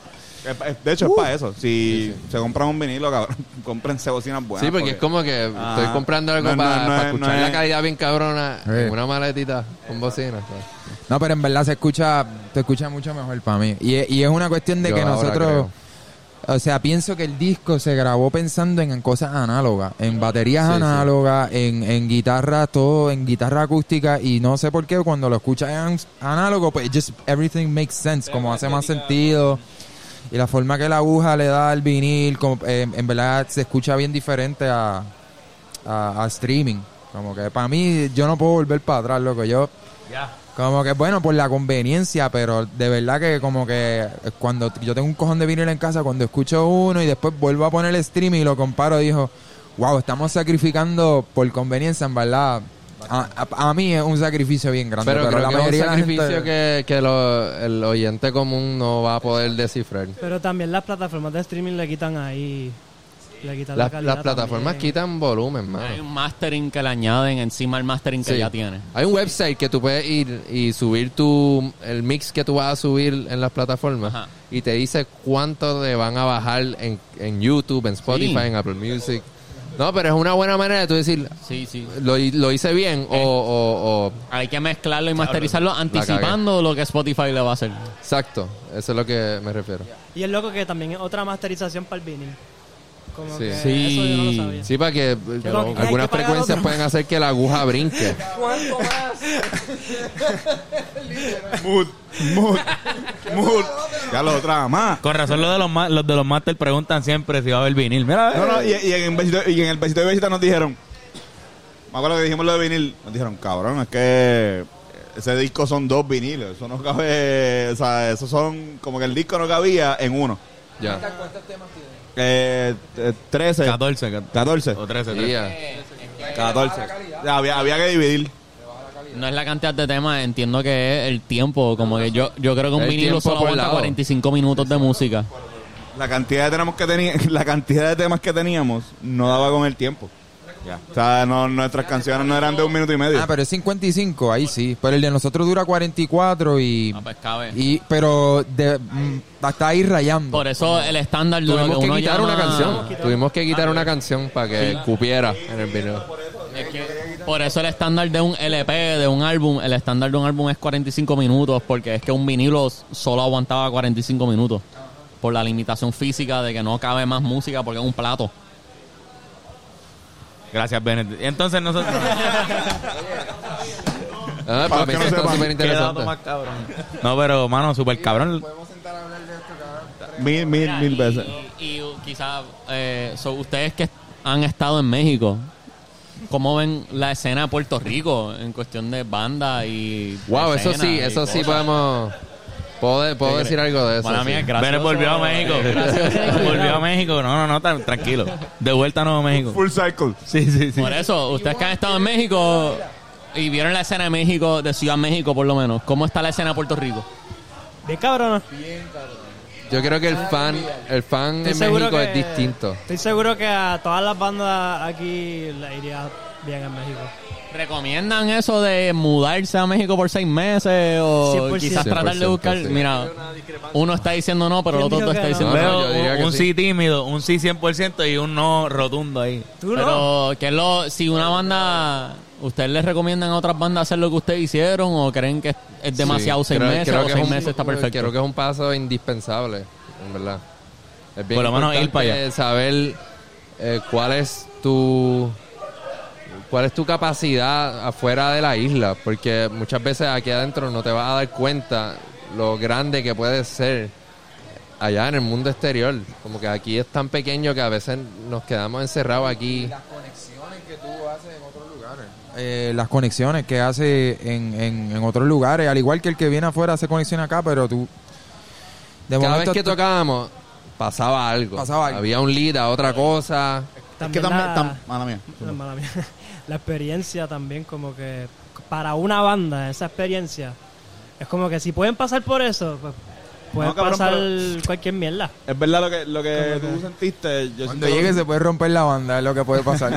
Es pa- es- De hecho, es para eso. Si se compran un vinilo, cabrón, cómprense bocinas buenas. Sí, porque es como que Ah. estoy comprando algo No, no, para no es- escuchar no la es- calidad bien cabrona Sí. en una maletita con bocina. ¿sabes? No, pero en verdad se escucha, se escucha mucho mejor para mí. Y, es- y es una cuestión de Yo que ahora nosotros, creo. o sea, pienso que el disco se grabó pensando en, en cosas análogas, en baterías Sí, sí. análogas, en, en guitarra, todo, en guitarra acústica. Y no sé por qué cuando lo escuchas en análogo, pues just everything makes sense, como hace más sentido. Y la forma que la aguja le da al vinil, como, eh, en verdad se escucha bien diferente a, a, a streaming. Como que para mí, yo no puedo volver para atrás, loco. Yo, Ya. como que bueno, por la conveniencia, pero de verdad que como que cuando yo tengo un cojón de vinil en casa, cuando escucho uno y después vuelvo a poner el stream y lo comparo, dijo, wow, estamos sacrificando por conveniencia, en verdad. A, a- a mí es un sacrificio bien grande, Pero, pero, creo la que es un mayoría de la sacrificio gente... que, que lo- el oyente común no va a poder descifrar. Pero también las plataformas de streaming le quitan ahí. Le quitan Las, la calidad las plataformas también. quitan volumen, mano. Hay un mastering que le añaden encima al mastering que Sí. ya tiene. Hay un website que tú puedes ir y subir tu el mix que tú vas a subir en las plataformas Ajá. y te dice cuánto te van a bajar en, en YouTube, en Spotify, Sí. en Apple Music. No, pero es una buena manera de tú decir, Sí, sí. lo, lo hice bien o, o, o- Hay que mezclarlo y masterizarlo anticipando lo que Spotify le va a hacer. Exacto, eso es lo que me refiero. Y es loco que también es otra masterización para el vinil. Como Sí. que Sí. eso yo no lo sabía. Sí, para que eh, como que hay que algunas pagar frecuencias otro. pueden hacer que la aguja brinque. Mood, mood, mood. Ya lo otra más. Con razón los de los, ma- los de los Master preguntan siempre si va a haber vinil. Mira, No, no, y, y en, el besito, y en el besito de visita nos dijeron, me acuerdo que dijimos lo de vinil, nos dijeron, cabrón, es que ese disco son dos viniles, eso no cabe, o sea, esos son, como que el disco no cabía en uno. Ya. Eh, eh, trece. catorce. catorce. O trece. Sí, trece. ya. catorce. Ya, había, había que dividir. No es la cantidad de temas, entiendo que es el tiempo. Como que yo, yo creo que un El vinilo tiempo solo por aguanta lado. cuarenta y cinco minutos de música. La cantidad de temas que tenía, la cantidad de temas que teníamos no daba con el tiempo. Ya. O sea, no, nuestras canciones no eran de un minuto y medio. Ah, pero es cincuenta y cinco, ahí sí. Pero el de nosotros dura cuarenta y cuatro y... Ah, pues cabe. y pero de, mm, está ahí rayando. Por eso el estándar de lo que Tuvimos que uno quitar llama- una canción. Tuvimos que quitar una canción para que Sí. cupiera en el video. Es que por eso el estándar de un L P, de un álbum, el estándar de un álbum es cuarenta y cinco minutos, porque es que un vinilo solo aguantaba cuarenta y cinco minutos. Por la limitación física de que no cabe más música porque es un plato. Gracias, Bennett. Y entonces nosotros... Ah, Para para los mí que no está sepan, súper Qué interesante. dato más cabrón. No, pero, mano, súper cabrón. Mil, mil, mil veces. Y, y quizás eh, so, ustedes que han estado en México, ¿cómo ven la escena de Puerto Rico en cuestión de banda y Wow, eso escena sí, y eso sí cosas? podemos... Puedo, de- puedo decir algo de eso. Para mí sí. es gracioso. Bennett volvió a México. Volvió a México. No, no, no, tan- tranquilo. De vuelta a Nuevo México. Full cycle. Sí, sí, sí. Por eso, ustedes que han estado en México, Y vieron la escena de México, de Ciudad México por lo menos. ¿Cómo está la escena de Puerto Rico? Bien cabrón. Yo creo que el fan, el fan Estoy en seguro México que- es distinto. Estoy seguro que a todas las bandas aquí le iría bien en México. ¿Recomiendan eso de mudarse a México por seis meses o cien por quizás ciento. tratar de buscar? Sí. Mira, uno está diciendo no, pero el ¿Quién otro dijo está que no? diciendo No, no. yo diría Veo que un sí. sí tímido, un sí cien por ciento y un no rotundo ahí. ¿Tú no? Pero, ¿qué es lo, si una banda, ¿ustedes les recomiendan a otras bandas hacer lo que ustedes hicieron o creen que es, es demasiado Sí, seis creo- meses creo o que seis es un- meses está perfecto? Creo que es un paso indispensable, en verdad. Es bien Por lo menos ir importante para allá. saber eh, cuál es tu cuál es tu capacidad afuera de la isla, porque muchas veces aquí adentro no te vas a dar cuenta lo grande que puede ser allá en el mundo exterior. Como que aquí es tan pequeño que a veces nos quedamos encerrados aquí. Las conexiones que tú haces en otros lugares. Eh, las conexiones que hace en, en, en otros lugares, al igual que el que viene afuera hace conexión acá, pero tú... De Cada momento vez que tú- tocábamos pasaba algo. Pasaba algo. Había un lead a otra cosa. Es que también... la- tam- mala mía. No, mala mía. La experiencia también como que para una banda, esa experiencia, es como que si pueden pasar por eso, pues pueden No, cabrón, pasar pero- cualquier mierda. Es verdad lo que, lo que Como tú que- sentiste. Yo Cuando siento llegue lo- se puede romper la banda, es lo que puede pasar.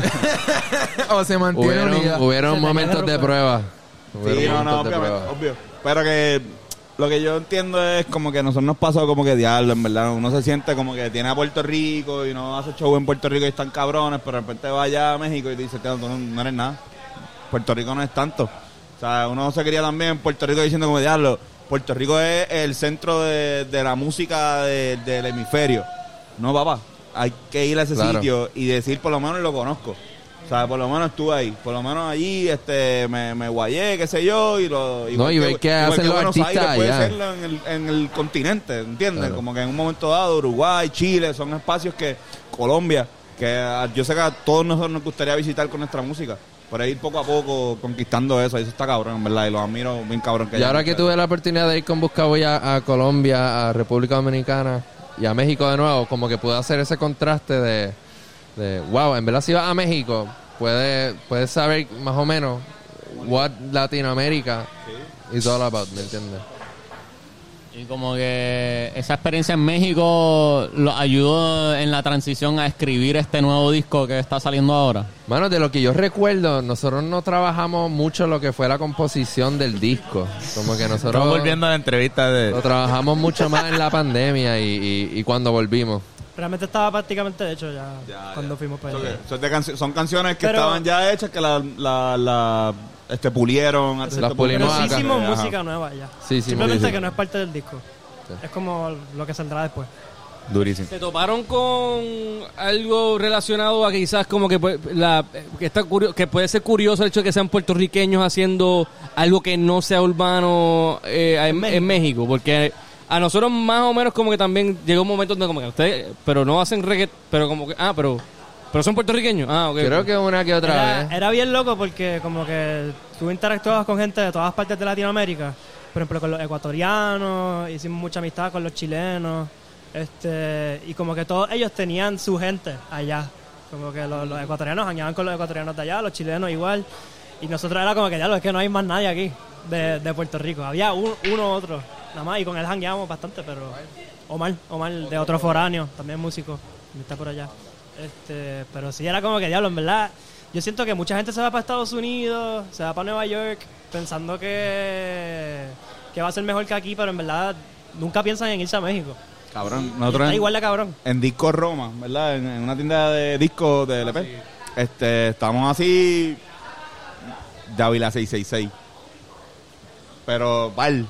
O se mantiene unida. Hubieron, hubieron Se te momentos queda de ropa. prueba. Hubieron Sí, no, no, momentos de obviamente, prueba. obvio. Pero que lo que yo entiendo es como que a nosotros nos pasó como que diablo, en verdad. Uno se siente como que tiene a Puerto Rico y no hace show en Puerto Rico y están cabrones, pero de repente va allá a México y te dice, "Tío, tú no, no eres nada. Puerto Rico no es tanto." O sea, uno se quería también en Puerto Rico diciendo como diablo, Puerto Rico es el centro de, de la música de- del hemisferio. No, papá. Hay que ir a ese Claro. sitio y decir, por lo menos lo conozco. O sea, por lo menos estuve ahí. Por lo menos allí este, me, me guayé, qué sé yo. Y lo, No, y ver qué igual hacen que los Buenos artistas Aires puede allá. serlo en el, en el continente, ¿entiendes? Claro. Como que en un momento dado, Uruguay, Chile, son espacios que... Colombia, que ah, yo sé que a todos nosotros nos gustaría visitar con nuestra música. Por ir poco a poco conquistando eso. Y eso está cabrón, en verdad. Y lo admiro bien cabrón. Que Y hayan ahora que ustedes. tuve la oportunidad de ir con Buscaboy a, a Colombia, a República Dominicana y a México de nuevo, como que pude hacer ese contraste de, de wow, en verdad si vas a México, puedes, puedes saber más o menos what Latinoamérica is all about, ¿me entiendes? Y como que esa experiencia en México lo ayudó en la transición a escribir este nuevo disco que está saliendo ahora. Mano, de lo que yo recuerdo, nosotros no trabajamos mucho lo que fue la composición del disco. Como que nosotros Estamos volviendo a la entrevista de... lo trabajamos mucho más en la pandemia y, y, y cuando volvimos. Realmente estaba prácticamente hecho ya, Ya, cuando ya. fuimos para Son, allá. son de canci- son canciones que Pero- estaban ya hechas, que la, la, la este, pulieron. hasta Las cierto pulimos punto. Pero sí acá. hicimos Ajá. música nueva ya. Sí, sí, Simplemente sí. que no es parte del disco. Sí. Es como lo que saldrá después. Durísimo. ¿Se toparon con algo relacionado a que quizás como que, pues, la, que, está curio- que puede ser curioso el hecho de que sean puertorriqueños haciendo algo que no sea urbano eh, en, México. en México? Porque a nosotros más o menos como que también llegó un momento donde como que ustedes, pero no hacen reggae, pero como que, ah, pero, pero son puertorriqueños. Ah, ok. Creo que una que otra Era, vez. era bien loco porque como que tú interactuabas con gente de todas partes de Latinoamérica. Por ejemplo, con los ecuatorianos, hicimos mucha amistad con los chilenos. este Y como que todos ellos tenían su gente allá. Como que los, los ecuatorianos jangueaban con los ecuatorianos de allá, los chilenos igual. Y nosotros era como que ya lo es que no hay más nadie aquí de, de Puerto Rico. Había un, uno u otro, nada más. Y con él jangueábamos bastante, pero... Omar, Omar de otro foráneo, también músico, está por allá. Este, pero sí era como que diablo, en verdad. Yo siento que mucha gente se va para Estados Unidos, se va para Nueva York, pensando que, que va a ser mejor que aquí, pero en verdad nunca piensan en irse a México. Cabrón, Y nosotros está en, igual de cabrón. en Disco Roma, ¿verdad? En, en una tienda de discos de L P. Este, estamos así. Dávila seiscientos sesenta y seis. Pero, Val.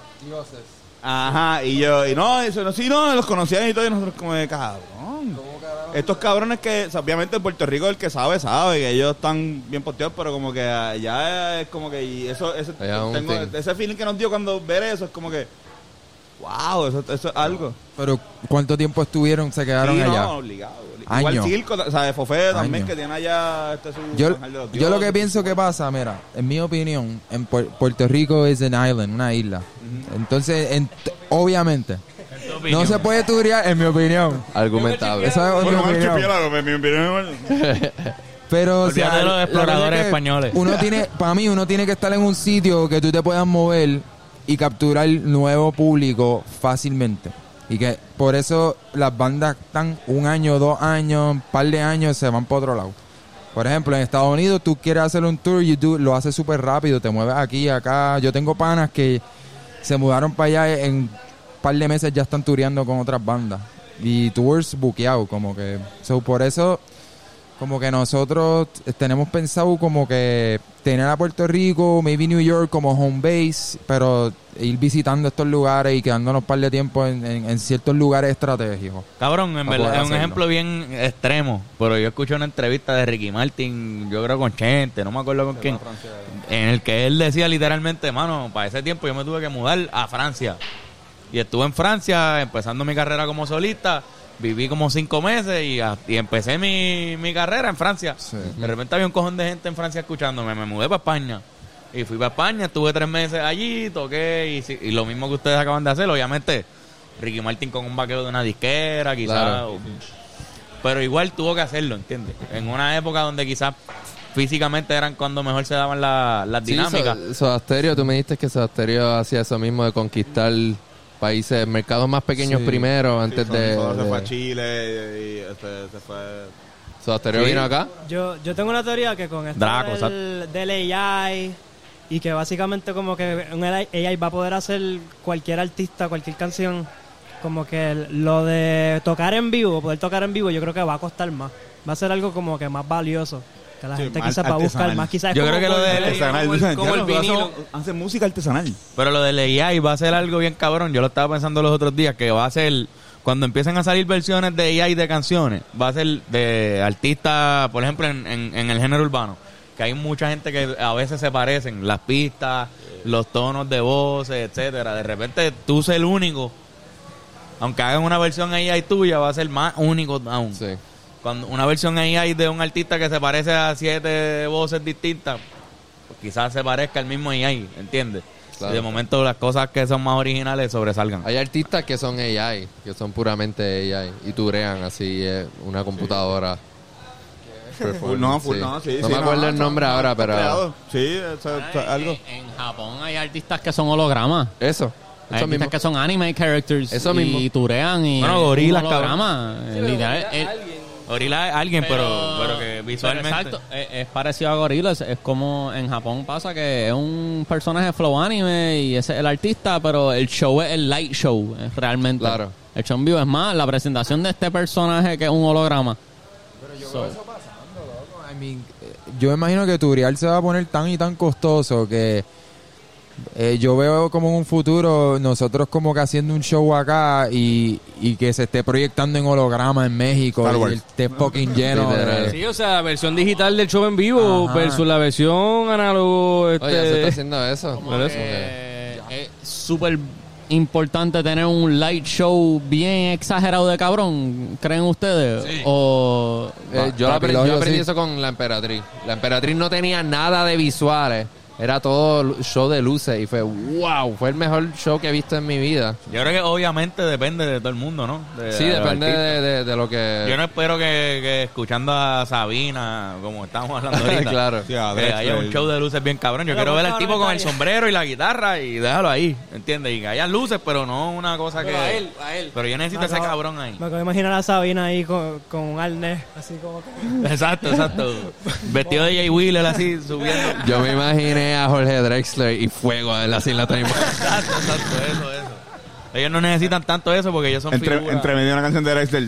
Ajá, y yo, y no, eso, no, sí, no, los conocían y todo, y nosotros como de cabrón. Estos cabrones que, o sea, obviamente en Puerto Rico el que sabe, sabe, que ellos están bien posteados, pero como que allá es como que, y eso, ese, Allá un tengo, thing. ese feeling que nos dio cuando ver eso, es como que, wow, eso, eso es algo. Pero ¿cuánto tiempo estuvieron, se quedaron Sí, allá? no, obligado. obligado. Igual Años. Circo, o sea, de Fofé también, Años. que tiene allá este su Yo, Ángel de los yo lo que Dioses. pienso que pasa, mira, en mi opinión, en Pu- Puerto Rico es an island, una isla. Entonces, en- obviamente, no se puede turear, en mi opinión. Argumentable. Esa es mi Bueno, opinión. archipiélago, mi- mi opinión. Pero, o Olvídate sea, de los la exploradores verdad es que españoles. Uno tiene, para mí, uno tiene que estar en un sitio que tú te puedas mover y capturar nuevo público fácilmente. Y que por eso las bandas están un año, dos años, un par de años, se van para otro lado. Por ejemplo, en Estados Unidos tú quieres hacer un tour y tú lo haces súper rápido, te mueves aquí, acá. Yo tengo panas que se mudaron para allá en un par de meses, ya están tureando con otras bandas. Y tours buqueados, como que... So, por eso, como que nosotros tenemos pensado como que tener a Puerto Rico, maybe New York como home base, pero ir visitando estos lugares y quedándonos un par de tiempo en, en, en ciertos lugares estratégicos. Cabrón, en Para verdad poder es un hacerlo. ejemplo bien extremo, pero yo escuché una entrevista de Ricky Martin, yo creo con Chente, no me acuerdo con quién, en el que él decía literalmente, mano, para ese tiempo yo me tuve que mudar a Francia. Y estuve en Francia empezando mi carrera como solista, viví como cinco meses y, a- y empecé mi, mi carrera en Francia. Sí. De repente había un cojón de gente en Francia escuchándome, me mudé para España. Y fui para España, estuve tres meses allí, toqué y, si- y lo mismo que ustedes acaban de hacer, obviamente. Ricky Martin con un vaquero de una disquera, quizás. Claro. Pero igual tuvo que hacerlo, ¿entiendes? En una época donde quizás físicamente eran cuando mejor se daban la- las Sí, dinámicas. So- Soda Stereo, tú me dijiste que Soda Stereo hacía eso mismo de conquistar países, mercados más pequeños Sí. primero, antes Sí, de... Soda se de- fue a Chile y este, se fue... Soda Stereo Sí. vino acá. Yo, yo tengo una teoría que con esto Draco, del, del A I y que básicamente como que un A I va a poder hacer cualquier artista, cualquier canción, como que el- lo de tocar en vivo, poder tocar en vivo, yo creo que va a costar más. Va a ser algo como que más valioso. Que la Sí, gente más quizás va a buscar artesanal. más. Quizás es Yo como creo que lo volver- de- Artesanal. como el- Dicen, como el "Diablo, vinilo". hacen- Hacen música artesanal. Pero lo del A I va a ser algo bien cabrón. Yo lo estaba pensando los otros días, que va a ser, cuando empiecen a salir versiones de A I de canciones, va a ser de artistas, por ejemplo, en, en, en el género urbano, que hay mucha gente que a veces se parecen, las pistas, los tonos de voces, etcétera. De repente tú ser el único, aunque hagan una versión A I tuya, va a ser más único aún. Sí. Cuando una versión A I de un artista que se parece a siete voces distintas, pues quizás se parezca al mismo A I, ¿entiendes? Claro. Y de momento las cosas que son más originales sobresalgan. Hay artistas que son A I, que son puramente A I, y turean así eh, una computadora. Full, no, full, Sí. no, sí, No sí, me acuerdo el nombre no, ahora, está pero... creado. Sí, eso, eso, algo. En, en Japón hay artistas que son hologramas. Eso, Hay eso artistas mismo. que son anime characters. Eso y mismo. turean y Bueno, es un gorilas, holograma. eh, literal, eh, Gorila es alguien, pero, pero que visualmente... pero exacto, es, es parecido a Gorillaz. Es como en Japón pasa que es un personaje flow anime y ese es el artista, pero el show es el light show, es realmente. Claro. El show en vivo es más la presentación de este personaje que es un holograma. So, I mean, eh, yo me imagino que turear se va a poner tan y tan costoso que eh, yo veo como en un futuro nosotros como que haciendo un show acá y, y que se esté proyectando en holograma en México Star y Wars. esté fucking lleno Literal. de... Sí, o sea, versión digital del show en vivo Ajá. versus la versión análogo. Este, Oye, se está haciendo eso. Por eso. eh, es súper importante tener un light show bien exagerado de cabrón, ¿creen ustedes? O Eh, yo, Pa- aprendí, Papilogio, yo aprendí sí. eso con la Emperatriz. La Emperatriz no tenía nada de visuales. Era todo lu- show de luces y fue wow, fue el mejor show que he visto en mi vida. Yo creo que obviamente depende de todo el mundo, ¿no? De- Sí, de los depende artistas. de, de- de lo que... Yo no espero que, que escuchando a Sabina, como estábamos hablando ahorita, Claro. Sí, a que Drexler. haya un show de luces bien cabrón. Yo Pero quiero ver al cabrón, tipo con el está bien. sombrero y la guitarra y déjalo ahí, ¿entiendes? Y que haya luces, pero no una cosa Pero que... a él, a él. Pero yo necesito Me ese acabo- cabrón ahí. Me acabo de imaginar a Sabina ahí con, con un arnés, así como que... Exacto, exacto. Vestido de Jay Wheeler así, subiendo. Yo me imaginé a Jorge Drexler y fuego él así en la tarima. Exacto, exacto, eso, eso. Ellos no necesitan tanto eso porque ellos son Entre, figuras. entre medio de una canción de Drexler.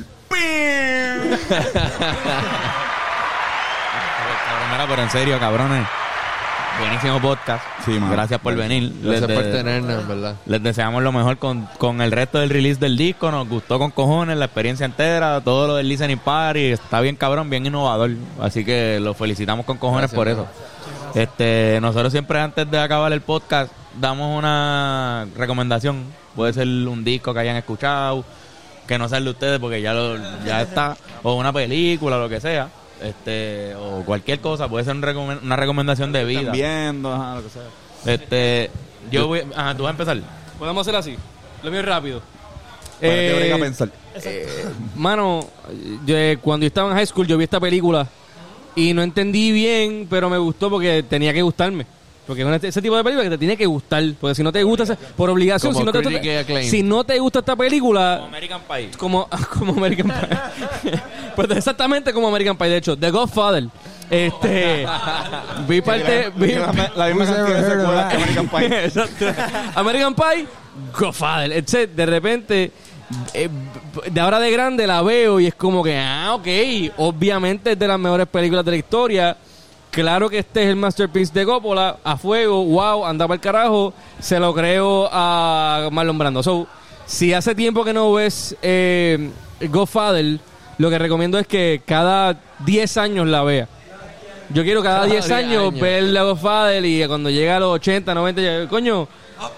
Cabrón, mira, pero en serio, cabrones. Buenísimo podcast. Sí, mano. Gracias por venir. Gracias Les por de- tenernos, en verdad. Les deseamos lo mejor con, con el resto del release del disco. Nos gustó con cojones la experiencia entera, todo lo del listening party. Está bien cabrón, bien innovador. Así que los felicitamos con cojones Gracias, por mano. eso. Este, nosotros siempre antes de acabar el podcast damos una recomendación. Puede ser un disco que hayan escuchado, que no sea el de ustedes porque ya lo, ya está, o una película, lo que sea. Este, o cualquier cosa, puede ser un recomen- una recomendación de vida. Están viendo, ajá, lo que sea. Este, yo voy, ajá, tú vas a empezar. Podemos hacer así. Lo mío es rápido. Para que Eh, brega a pensar. Mano, yo, eh, cuando yo estaba en high school, yo vi esta película y no entendí bien, pero me gustó porque tenía que gustarme. Porque es ese tipo de película que te tiene que gustar. Porque si no te gusta, esa- por obligación, Como si no, te, Critic Acclaim. si no te gusta esta película, Como American Pie. como, como American Pie. Pues exactamente como American Pie. De hecho, The Godfather. Este. vi parte. vi- La, la misma Who's cantidad de ever heard of secuelas que that? American Pie. Exacto. American Pie, Godfather. Etc. De repente, eh, de ahora de grande la veo y es como que, ah, ok. Obviamente es de las mejores películas de la historia. Claro que este es el masterpiece de Coppola. A fuego, wow, anda para el carajo. Se lo creo a Marlon Brando. So, si hace tiempo que no ves eh, Godfather, lo que recomiendo es que cada diez años la vea. Yo quiero cada Cada diez diez años, años. ver la Godfather y cuando llega a los ochenta, noventa, ya- coño,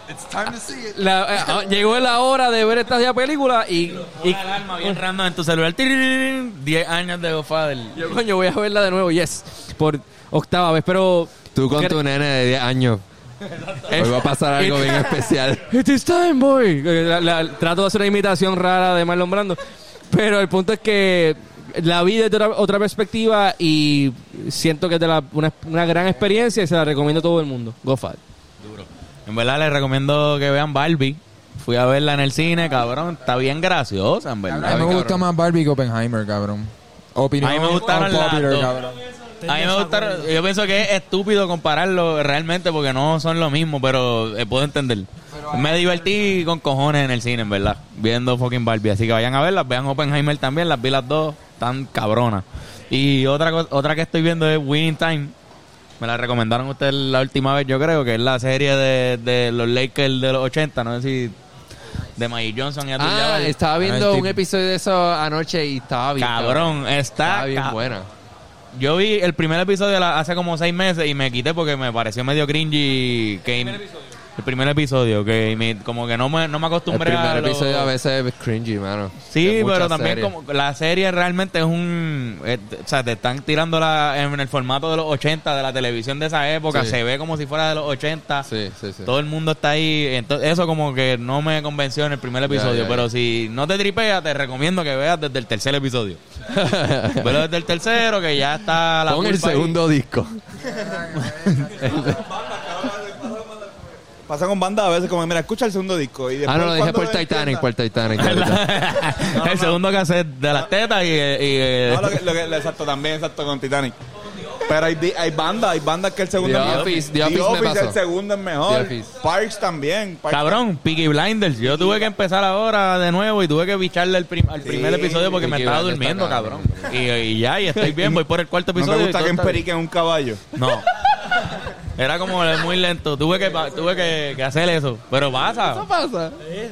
la- eh, ah, llegó la hora de ver esta ya película y, y Y alarma bien random en tu celular. Tirirín, diez años de Godfather. yo, coño, voy a verla de nuevo, yes, por octava vez, pero... Tú con ¿qué- tu nene de diez años. Hoy va a pasar algo bien especial. It is time, boy. La- la- trato de hacer una imitación rara de Marlon Brando. Pero el punto es que la vi desde otra, otra perspectiva y siento que es de la- una, una gran experiencia y se la recomiendo a todo el mundo. Godfather. En verdad les recomiendo que vean Barbie. Fui a verla en el cine, cabrón. Está bien graciosa, en A verdad. mí me gusta más Barbie que Oppenheimer, cabrón. Opinión A mí me gustaron las unpopular, dos. cabrón. A mí me gustaron. Yo pienso que es estúpido compararlo realmente porque no son lo mismo, pero eh, puedo entender. Me divertí con cojones en el cine, en verdad, viendo fucking Barbie. Así que vayan a verlas, vean Oppenheimer también, las vi las dos, tan cabronas. Y otra co- otra que estoy viendo es Winning Time. Me la recomendaron ustedes la última vez, yo creo, que es la serie de, de los Lakers de los ochenta, no sé si de Magic Johnson y Ah, Abdul-Jabbar. estaba viendo Ah, el un tipo. episodio de eso anoche y estaba bien. Cabrón, está Estaba bien ca- buena. Yo vi el primer episodio la- hace como seis meses y me quité porque me pareció medio cringy. Que el primer episodio, que me- como que no me, no me El acostumbré a primer lo- episodio a veces es cringy, mano. Sí, De muchas pero también series. como la serie realmente es un... eh, o sea, te están tirando la, en el formato de los ochenta, de la televisión de esa época. Sí. Se ve como si fuera de los ochenta. Sí, sí, sí. Todo el mundo está ahí. Entonces, eso como que no me convenció en el primer episodio. ya, pero ya. si no te tripeas, te recomiendo que veas desde el tercer episodio. Pero desde el tercero, que ya está la Pon el pulpa ahí. segundo disco. Pasa con bandas a veces como, mira, escucha el segundo disco. Y después, Ah, no, lo dije cuando por Titanic, empieza- por Titanic. por Titanic. El segundo cassette de las tetas y... y- No, lo que, lo que- exacto, también, exacto, con Titanic. Pero hay, di- hay bandas, hay bandas que el segundo The es mejor. Office, The Office me pasó. el segundo es mejor. The Office. Parks también. Parks Cabrón, Peaky Blinders. Yo tuve que empezar ahora de nuevo y tuve que bicharle el prim- al primer episodio porque me Peaky estaba Blinders durmiendo, está cabrón. Y, y ya, y estoy bien, voy por el cuarto No episodio. me y gusta todo que está emperique en un caballo. bien. No. Era como muy lento. Tuve que pa- tuve que, que hacer eso. Pero pasa. ¿Qué pasa?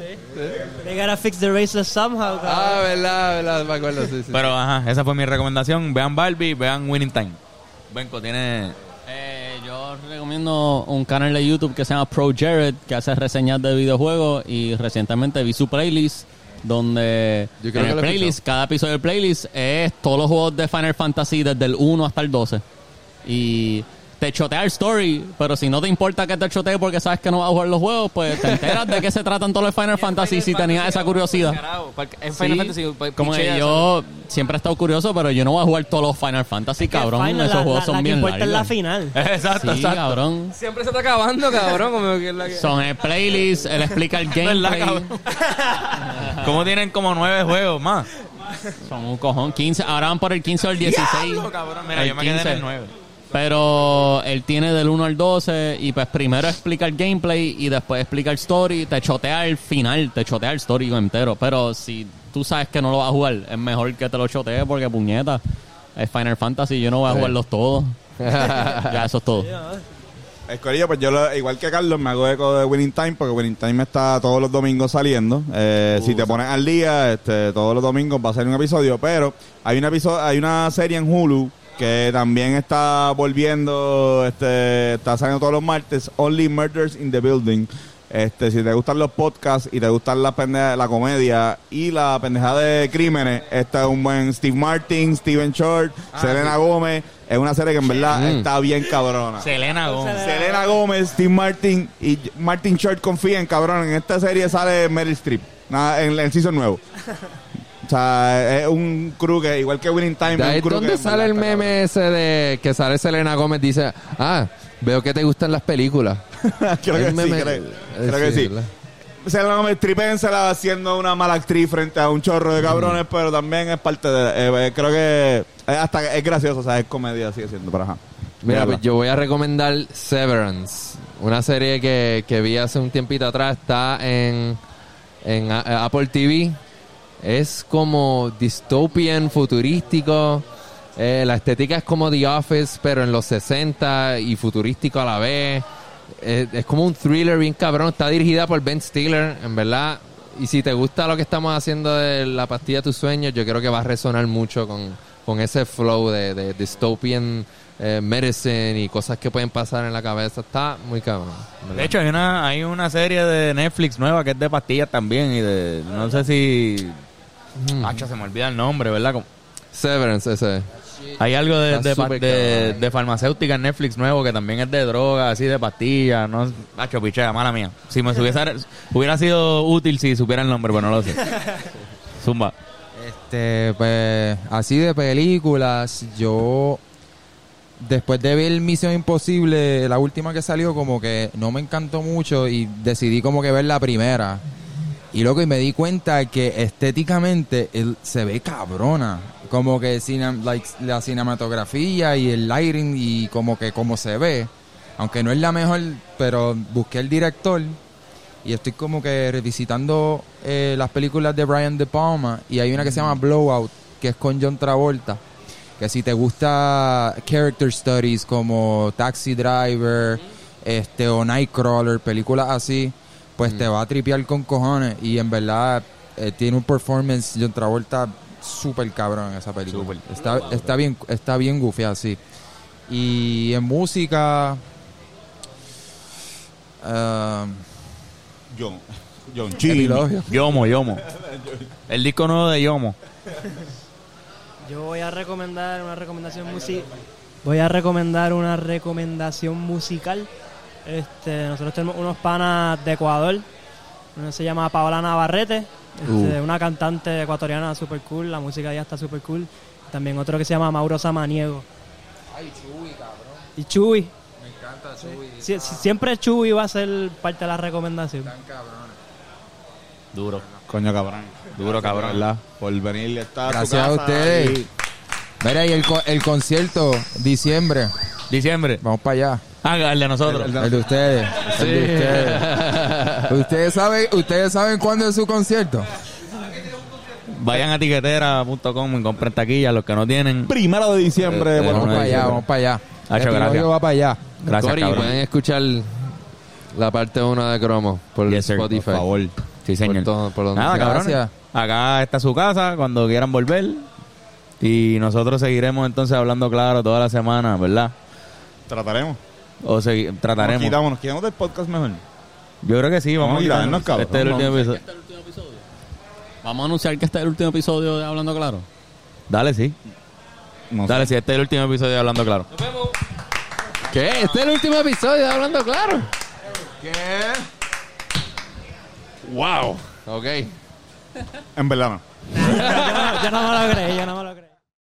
They gotta fix the races somehow, cabrón. Ah, verdad, verdad, me acuerdo, sí, sí. Pero ajá, esa fue mi recomendación. Vean Barbie, vean Winning Time. Benco tiene... Eh, yo recomiendo un canal de YouTube que se llama Pro Jared, que hace reseñas de videojuegos, y recientemente vi su playlist donde Yo creo en que el lo he playlist, escuchado. cada episodio del playlist es todos los juegos de Final Fantasy desde el uno hasta el doce. Y te chotea el story, pero si no te importa que te chotee porque sabes que no vas a jugar los juegos, pues te enteras de qué se tratan todos los Final Fantasy si tenías esa curiosidad. En Sí, Final Fantasy, como que pichea, yo siempre he estado curioso, pero yo no voy a jugar todos los Final Fantasy, cabrón. Final, Esos la- juegos la- son la que bien importa es la largos. final. Exacto, Sí, exacto. cabrón. siempre se está acabando, cabrón. Como que es la que... Son el playlist, él explica el gameplay. cabrón? ¿Cómo tienen como nueve juegos más? Son un cojón, quince. Ahora van por el quince o el dieciséis. Diablo, cabrón. Mira, El yo me quedé en quince. el nueve. Pero él tiene del uno al doce y pues primero explica el gameplay y después explica el story, te chotea el final, te chotea el story entero. Pero si tú sabes que no lo vas a jugar, es mejor que te lo chotee porque puñeta, es Final Fantasy, yo no voy a Sí. jugarlos todos. Ya, eso es todo. Escorillo, pues yo, lo- igual que Carlos, me hago eco de Winning Time porque Winning Time está todos los domingos saliendo. Eh, si te pones al día, este, todos los domingos va a salir un episodio, pero hay una, episodio, hay una serie en Hulu que también está volviendo, este, está saliendo todos los martes, Only Murders in the Building. Este, si te gustan los podcasts y te gustan la pendeja, la comedia y la pendejada de crímenes, este es un buen Steve Martin, Steven Short, Selena Gómez. Es una serie que en verdad Mm. está bien cabrona. Selena Gómez. Selena Gómez, Steve Martin y Martin Short confían, cabrón. En esta serie sale Meryl Streep. Nada, en el season nuevo. O sea, es un crew que, igual que Winning Time, ¿De es ahí un crew dónde que, sale el en verdad, meme ese de que sale Selena Gómez? Dice, ah, veo que te gustan las películas. está cabrón. Creo El que sí, meme- creo, eh, creo que sí. ¿verdad? Se la me tripénsela haciendo una mala actriz frente a un chorro de cabrones, pero también es parte de... eh, eh, creo que eh, hasta es gracioso, o sea, es comedia, sigue siendo, pero ajá. Mira, Mírala. pues yo voy a recomendar Severance, una serie que, que vi hace un tiempito atrás, está en, en A- Apple T V. Es como dystopian, futurístico. Eh, la estética es como The Office, pero en los sesenta y futurístico a la vez. Eh, es como un thriller bien cabrón. Está dirigida por Ben Stiller, en verdad. Y si te gusta lo que estamos haciendo de la pastilla de tus sueños, yo creo que va a resonar mucho con, con ese flow de, de dystopian eh, medicine y cosas que pueden pasar en la cabeza. Está muy cabrón. en verdad. De hecho, hay una, hay una serie de Netflix nueva que es de pastillas también y de... No sé si... Hacho, se me olvida el nombre, ¿verdad? Como- Severance, ese. Hay algo de, Está de, pa- súper de, cabrón. de farmacéutica en Netflix nuevo que también es de droga, así de pastillas. No, Hacho, pichea, mala mía. Si me hubiese, hubiera sido útil si supiera el nombre, pero no lo sé. Zumba. Este, pues, así de películas, yo después de ver Misión Imposible, la última que salió, como que no me encantó mucho y decidí como que ver la primera. Y loco, y me di cuenta que estéticamente él se ve cabrona. Como que cine- like, la cinematografía y el lighting y como que como se ve. Aunque no es la mejor, pero busqué el director y estoy como que revisitando eh, las películas de Brian De Palma y hay una que se llama Blowout, que es con John Travolta. Que si te gusta character studies como Taxi Driver, este o Nightcrawler, películas así, pues te va a tripear con cojones. Y en verdad eh, tiene un performance John Travolta súper cabrón en esa película. Está, está bien, está bien gufiado, sí. Y en música, ah, John, John G. Epilogio. Yomo, Yomo. El disco nuevo de Yomo. Yo voy a recomendar una recomendación musical. Voy a recomendar una recomendación musical. Este, nosotros tenemos unos panas de Ecuador. Uno se llama Paola Navarrete, este, una cantante ecuatoriana super cool. La música ya está super cool. También otro que se llama Mauro Samaniego. Ay, Chuy, cabrón. Y Chuy. Me encanta Chuy. Sie- siempre Chuy va a ser parte de la recomendación. Duro. Coño, cabrón. Duro, cabrón. ¿Verdad? Por venir y estar Gracias a ustedes. y- Mira, y el, co- el concierto, diciembre. Diciembre. Vamos para allá. Ah, el de nosotros. El de ustedes. El de ustedes. ¿Ustedes saben, ¿Ustedes saben cuándo es su concierto? Vayan a tiquetera punto com y compren taquillas, los que no tienen. Primero de diciembre. Eh, bueno, Vamos no para dice, allá, pero- vamos para allá. Hacho, El gracias. episodio va para allá. Gracias, Cory, cabrón. pueden escuchar la parte uno de Cromo por Yes, sir. Spotify. por favor. Sí, señor. Por todo- por donde Nada, sea. cabrones. Gracias. Acá está su casa cuando quieran volver. Y nosotros seguiremos entonces hablando claro toda la semana, ¿verdad? Trataremos. O segui- Nos trataremos. quitamos, nos quitamos del podcast mejor. Yo creo que sí, vamos, Vamos a a quitarnos, quitarnos. cabrón. Este es el último Vamos. episodio. Vamos a anunciar que este es el último episodio de Hablando Claro. Dale, sí. No Dale, sé. sí, este es el último episodio de Hablando Claro. ¿Qué? Este es el último episodio de Hablando Claro. Wow. Ok. En verdad no. yo, no, yo no me lo creí, yo no me lo creí.